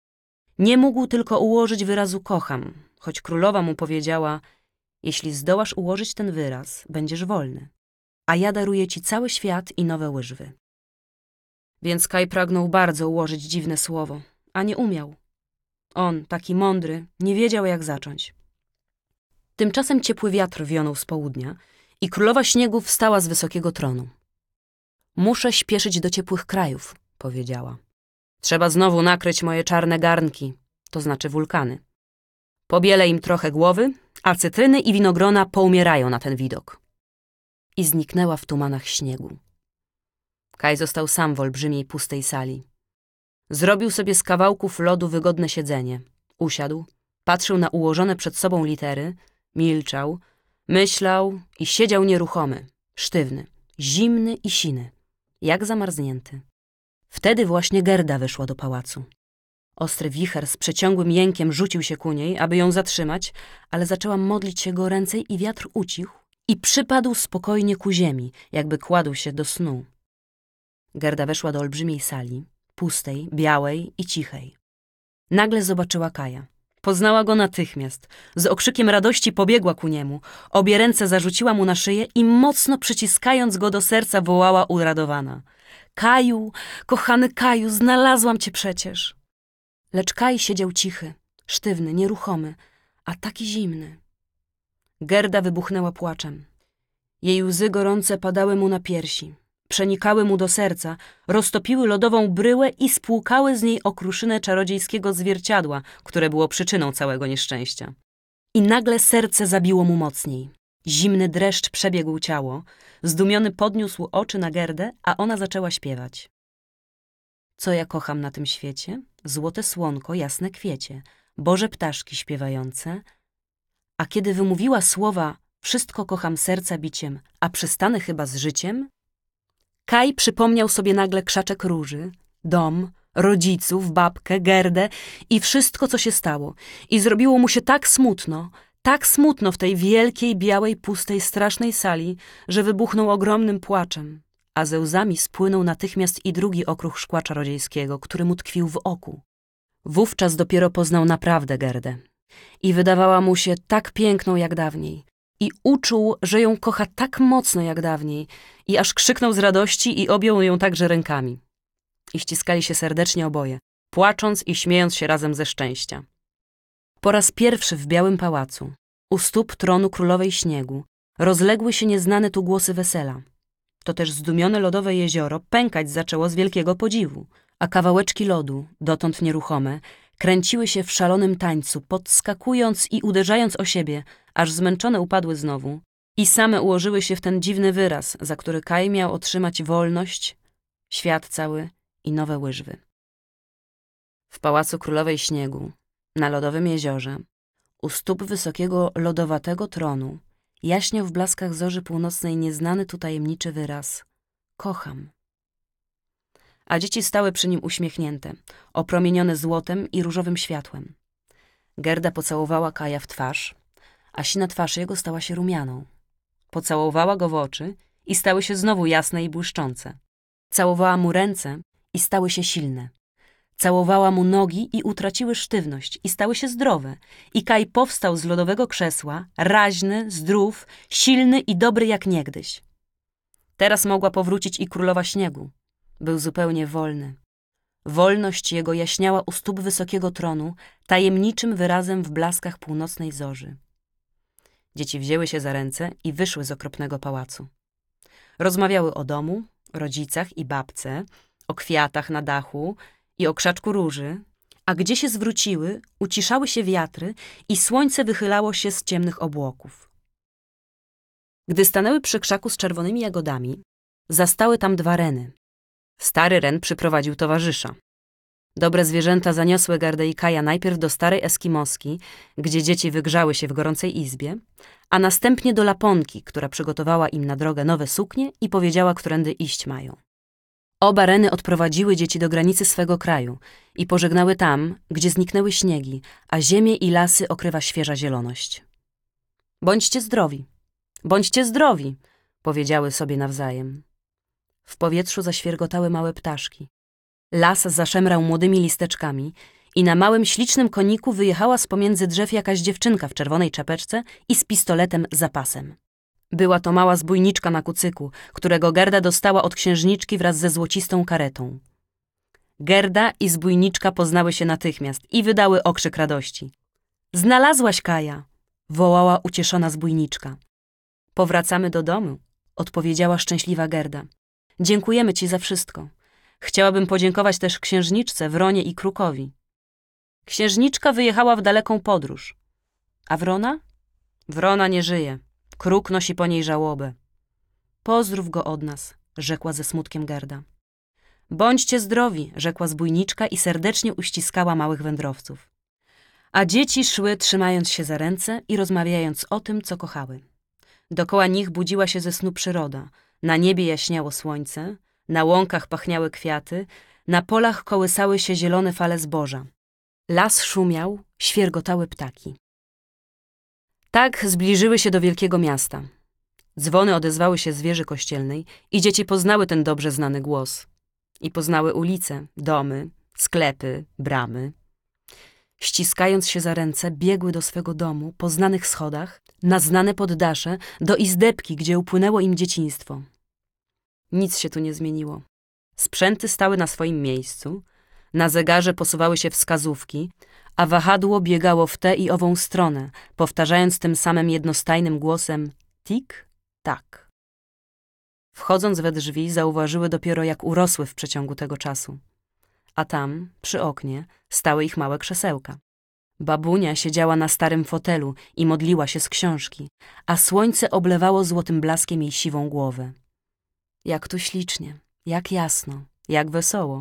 Nie mógł tylko ułożyć wyrazu kocham, choć królowa mu powiedziała: jeśli zdołasz ułożyć ten wyraz, będziesz wolny, a ja daruję ci cały świat i nowe łyżwy. Więc Kaj pragnął bardzo ułożyć dziwne słowo, a nie umiał. On, taki mądry, nie wiedział, jak zacząć. Tymczasem ciepły wiatr wionął z południa i królowa śniegu wstała z wysokiego tronu. Muszę śpieszyć do ciepłych krajów, powiedziała. Trzeba znowu nakryć moje czarne garnki, to znaczy wulkany. Pobielę im trochę głowy, a cytryny i winogrona poumierają na ten widok. I zniknęła w tumanach śniegu. Kaj został sam w olbrzymiej, pustej sali. Zrobił sobie z kawałków lodu wygodne siedzenie. Usiadł, patrzył na ułożone przed sobą litery, milczał, myślał i siedział nieruchomy, sztywny, zimny i siny, jak zamarznięty. Wtedy właśnie Gerda weszła do pałacu. Ostry wicher z przeciągłym jękiem rzucił się ku niej, aby ją zatrzymać, ale zaczęła modlić się goręcej i wiatr ucichł i przypadł spokojnie ku ziemi, jakby kładł się do snu. Gerda weszła do olbrzymiej sali, pustej, białej i cichej. Nagle zobaczyła Kaja. Poznała go natychmiast. Z okrzykiem radości pobiegła ku niemu. Obie ręce zarzuciła mu na szyję i mocno przyciskając go do serca wołała uradowana. Kaju, kochany Kaju, znalazłam cię przecież. Lecz Kaj siedział cichy, sztywny, nieruchomy, a taki zimny. Gerda wybuchnęła płaczem. Jej łzy gorące padały mu na piersi. Przenikały mu do serca, roztopiły lodową bryłę i spłukały z niej okruszynę czarodziejskiego zwierciadła, które było przyczyną całego nieszczęścia. I nagle serce zabiło mu mocniej. Zimny dreszcz przebiegł ciało, zdumiony podniósł oczy na Gerdę, a ona zaczęła śpiewać. Co ja kocham na tym świecie? Złote słonko, jasne kwiecie, boże ptaszki śpiewające. A kiedy wymówiła słowa wszystko kocham serca biciem, a przestanę chyba z życiem, Kaj przypomniał sobie nagle krzaczek róży, dom, rodziców, babkę, Gerdę i wszystko, co się stało. I zrobiło mu się tak smutno w tej wielkiej, białej, pustej, strasznej sali, że wybuchnął ogromnym płaczem, a ze łzami spłynął natychmiast i drugi okruch szkła czarodziejskiego, który mu tkwił w oku. Wówczas dopiero poznał naprawdę Gerdę i wydawała mu się tak piękną jak dawniej. I uczuł, że ją kocha tak mocno jak dawniej i aż krzyknął z radości i objął ją także rękami. I ściskali się serdecznie oboje, płacząc i śmiejąc się razem ze szczęścia. Po raz pierwszy w białym pałacu, u stóp tronu królowej śniegu, rozległy się nieznane tu głosy wesela. To też zdumione lodowe jezioro pękać zaczęło z wielkiego podziwu, a kawałeczki lodu, dotąd nieruchome, kręciły się w szalonym tańcu, podskakując i uderzając o siebie, aż zmęczone upadły znowu i same ułożyły się w ten dziwny wyraz, za który Kaj miał otrzymać wolność, świat cały i nowe łyżwy. W pałacu królowej śniegu, na lodowym jeziorze, u stóp wysokiego lodowatego tronu, jaśniał w blaskach zorzy północnej nieznany tu tajemniczy wyraz – kocham. A dzieci stały przy nim uśmiechnięte, opromienione złotem i różowym światłem. Gerda pocałowała Kaja w twarz, a sina twarz jego stała się rumianą. Pocałowała go w oczy i stały się znowu jasne i błyszczące. Całowała mu ręce i stały się silne. Całowała mu nogi i utraciły sztywność i stały się zdrowe. I Kaj powstał z lodowego krzesła, raźny, zdrów, silny i dobry jak niegdyś. Teraz mogła powrócić i królowa śniegu. Był zupełnie wolny. Wolność jego jaśniała u stóp wysokiego tronu, tajemniczym wyrazem w blaskach północnej zorzy. Dzieci wzięły się za ręce i wyszły z okropnego pałacu. Rozmawiały o domu, rodzicach i babce, o kwiatach na dachu i o krzaczku róży, a gdzie się zwróciły, uciszały się wiatry i słońce wychylało się z ciemnych obłoków. Gdy stanęły przy krzaku z czerwonymi jagodami, zastały tam dwa reny. Stary ren przyprowadził towarzysza. Dobre zwierzęta zaniosły Gerdę i Kaja najpierw do starej Eskimoski, gdzie dzieci wygrzały się w gorącej izbie, a następnie do Laponki, która przygotowała im na drogę nowe suknie i powiedziała, którędy iść mają. Oba reny odprowadziły dzieci do granicy swego kraju i pożegnały tam, gdzie zniknęły śniegi, a ziemię i lasy okrywa świeża zieloność. Bądźcie zdrowi, powiedziały sobie nawzajem. W powietrzu zaświergotały małe ptaszki. Las zaszemrał młodymi listeczkami i na małym, ślicznym koniku wyjechała z pomiędzy drzew jakaś dziewczynka w czerwonej czapeczce i z pistoletem za pasem. Była to mała zbójniczka na kucyku, którego Gerda dostała od księżniczki wraz ze złocistą karetą. Gerda i zbójniczka poznały się natychmiast i wydały okrzyk radości. Znalazłaś Kaja, wołała ucieszona zbójniczka. Powracamy do domu, odpowiedziała szczęśliwa Gerda. Dziękujemy ci za wszystko. Chciałabym podziękować też księżniczce, Wronie i Krukowi. Księżniczka wyjechała w daleką podróż. A Wrona? Wrona nie żyje. Kruk nosi po niej żałobę. Pozdrów go od nas, rzekła ze smutkiem Gerda. Bądźcie zdrowi, rzekła zbójniczka i serdecznie uściskała małych wędrowców. A dzieci szły, trzymając się za ręce i rozmawiając o tym, co kochały. Dokoła nich budziła się ze snu przyroda. Na niebie jaśniało słońce, na łąkach pachniały kwiaty, na polach kołysały się zielone fale zboża. Las szumiał, świergotały ptaki. Tak zbliżyły się do wielkiego miasta. Dzwony odezwały się z wieży kościelnej i dzieci poznały ten dobrze znany głos. I poznały ulice, domy, sklepy, bramy. Ściskając się za ręce, biegły do swego domu, po znanych schodach, na znane poddasze, do izdebki, gdzie upłynęło im dzieciństwo. Nic się tu nie zmieniło. Sprzęty stały na swoim miejscu, na zegarze posuwały się wskazówki, a wahadło biegało w tę i ową stronę, powtarzając tym samym jednostajnym głosem tik, tak. Wchodząc we drzwi, zauważyły dopiero, jak urosły w przeciągu tego czasu. A tam, przy oknie, stały ich małe krzesełka. Babunia siedziała na starym fotelu i modliła się z książki, a słońce oblewało złotym blaskiem jej siwą głowę. Jak tu ślicznie, jak jasno, jak wesoło.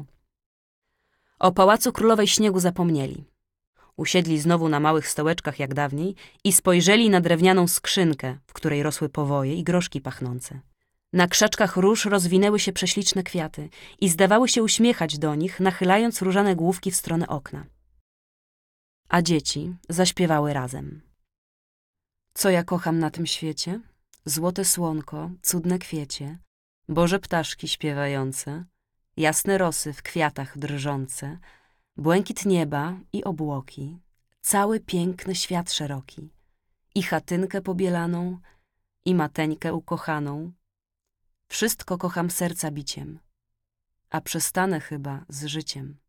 O pałacu królowej śniegu zapomnieli. Usiedli znowu na małych stołeczkach jak dawniej i spojrzeli na drewnianą skrzynkę, w której rosły powoje i groszki pachnące. Na krzaczkach róż rozwinęły się prześliczne kwiaty i zdawały się uśmiechać do nich, nachylając różane główki w stronę okna. A dzieci zaśpiewały razem. Co ja kocham na tym świecie? Złote słonko, cudne kwiecie, boże ptaszki śpiewające, jasne rosy w kwiatach drżące, błękit nieba i obłoki, cały piękny świat szeroki, i chatynkę pobielaną, i mateńkę ukochaną. Wszystko kocham serca biciem, a przestanę chyba z życiem.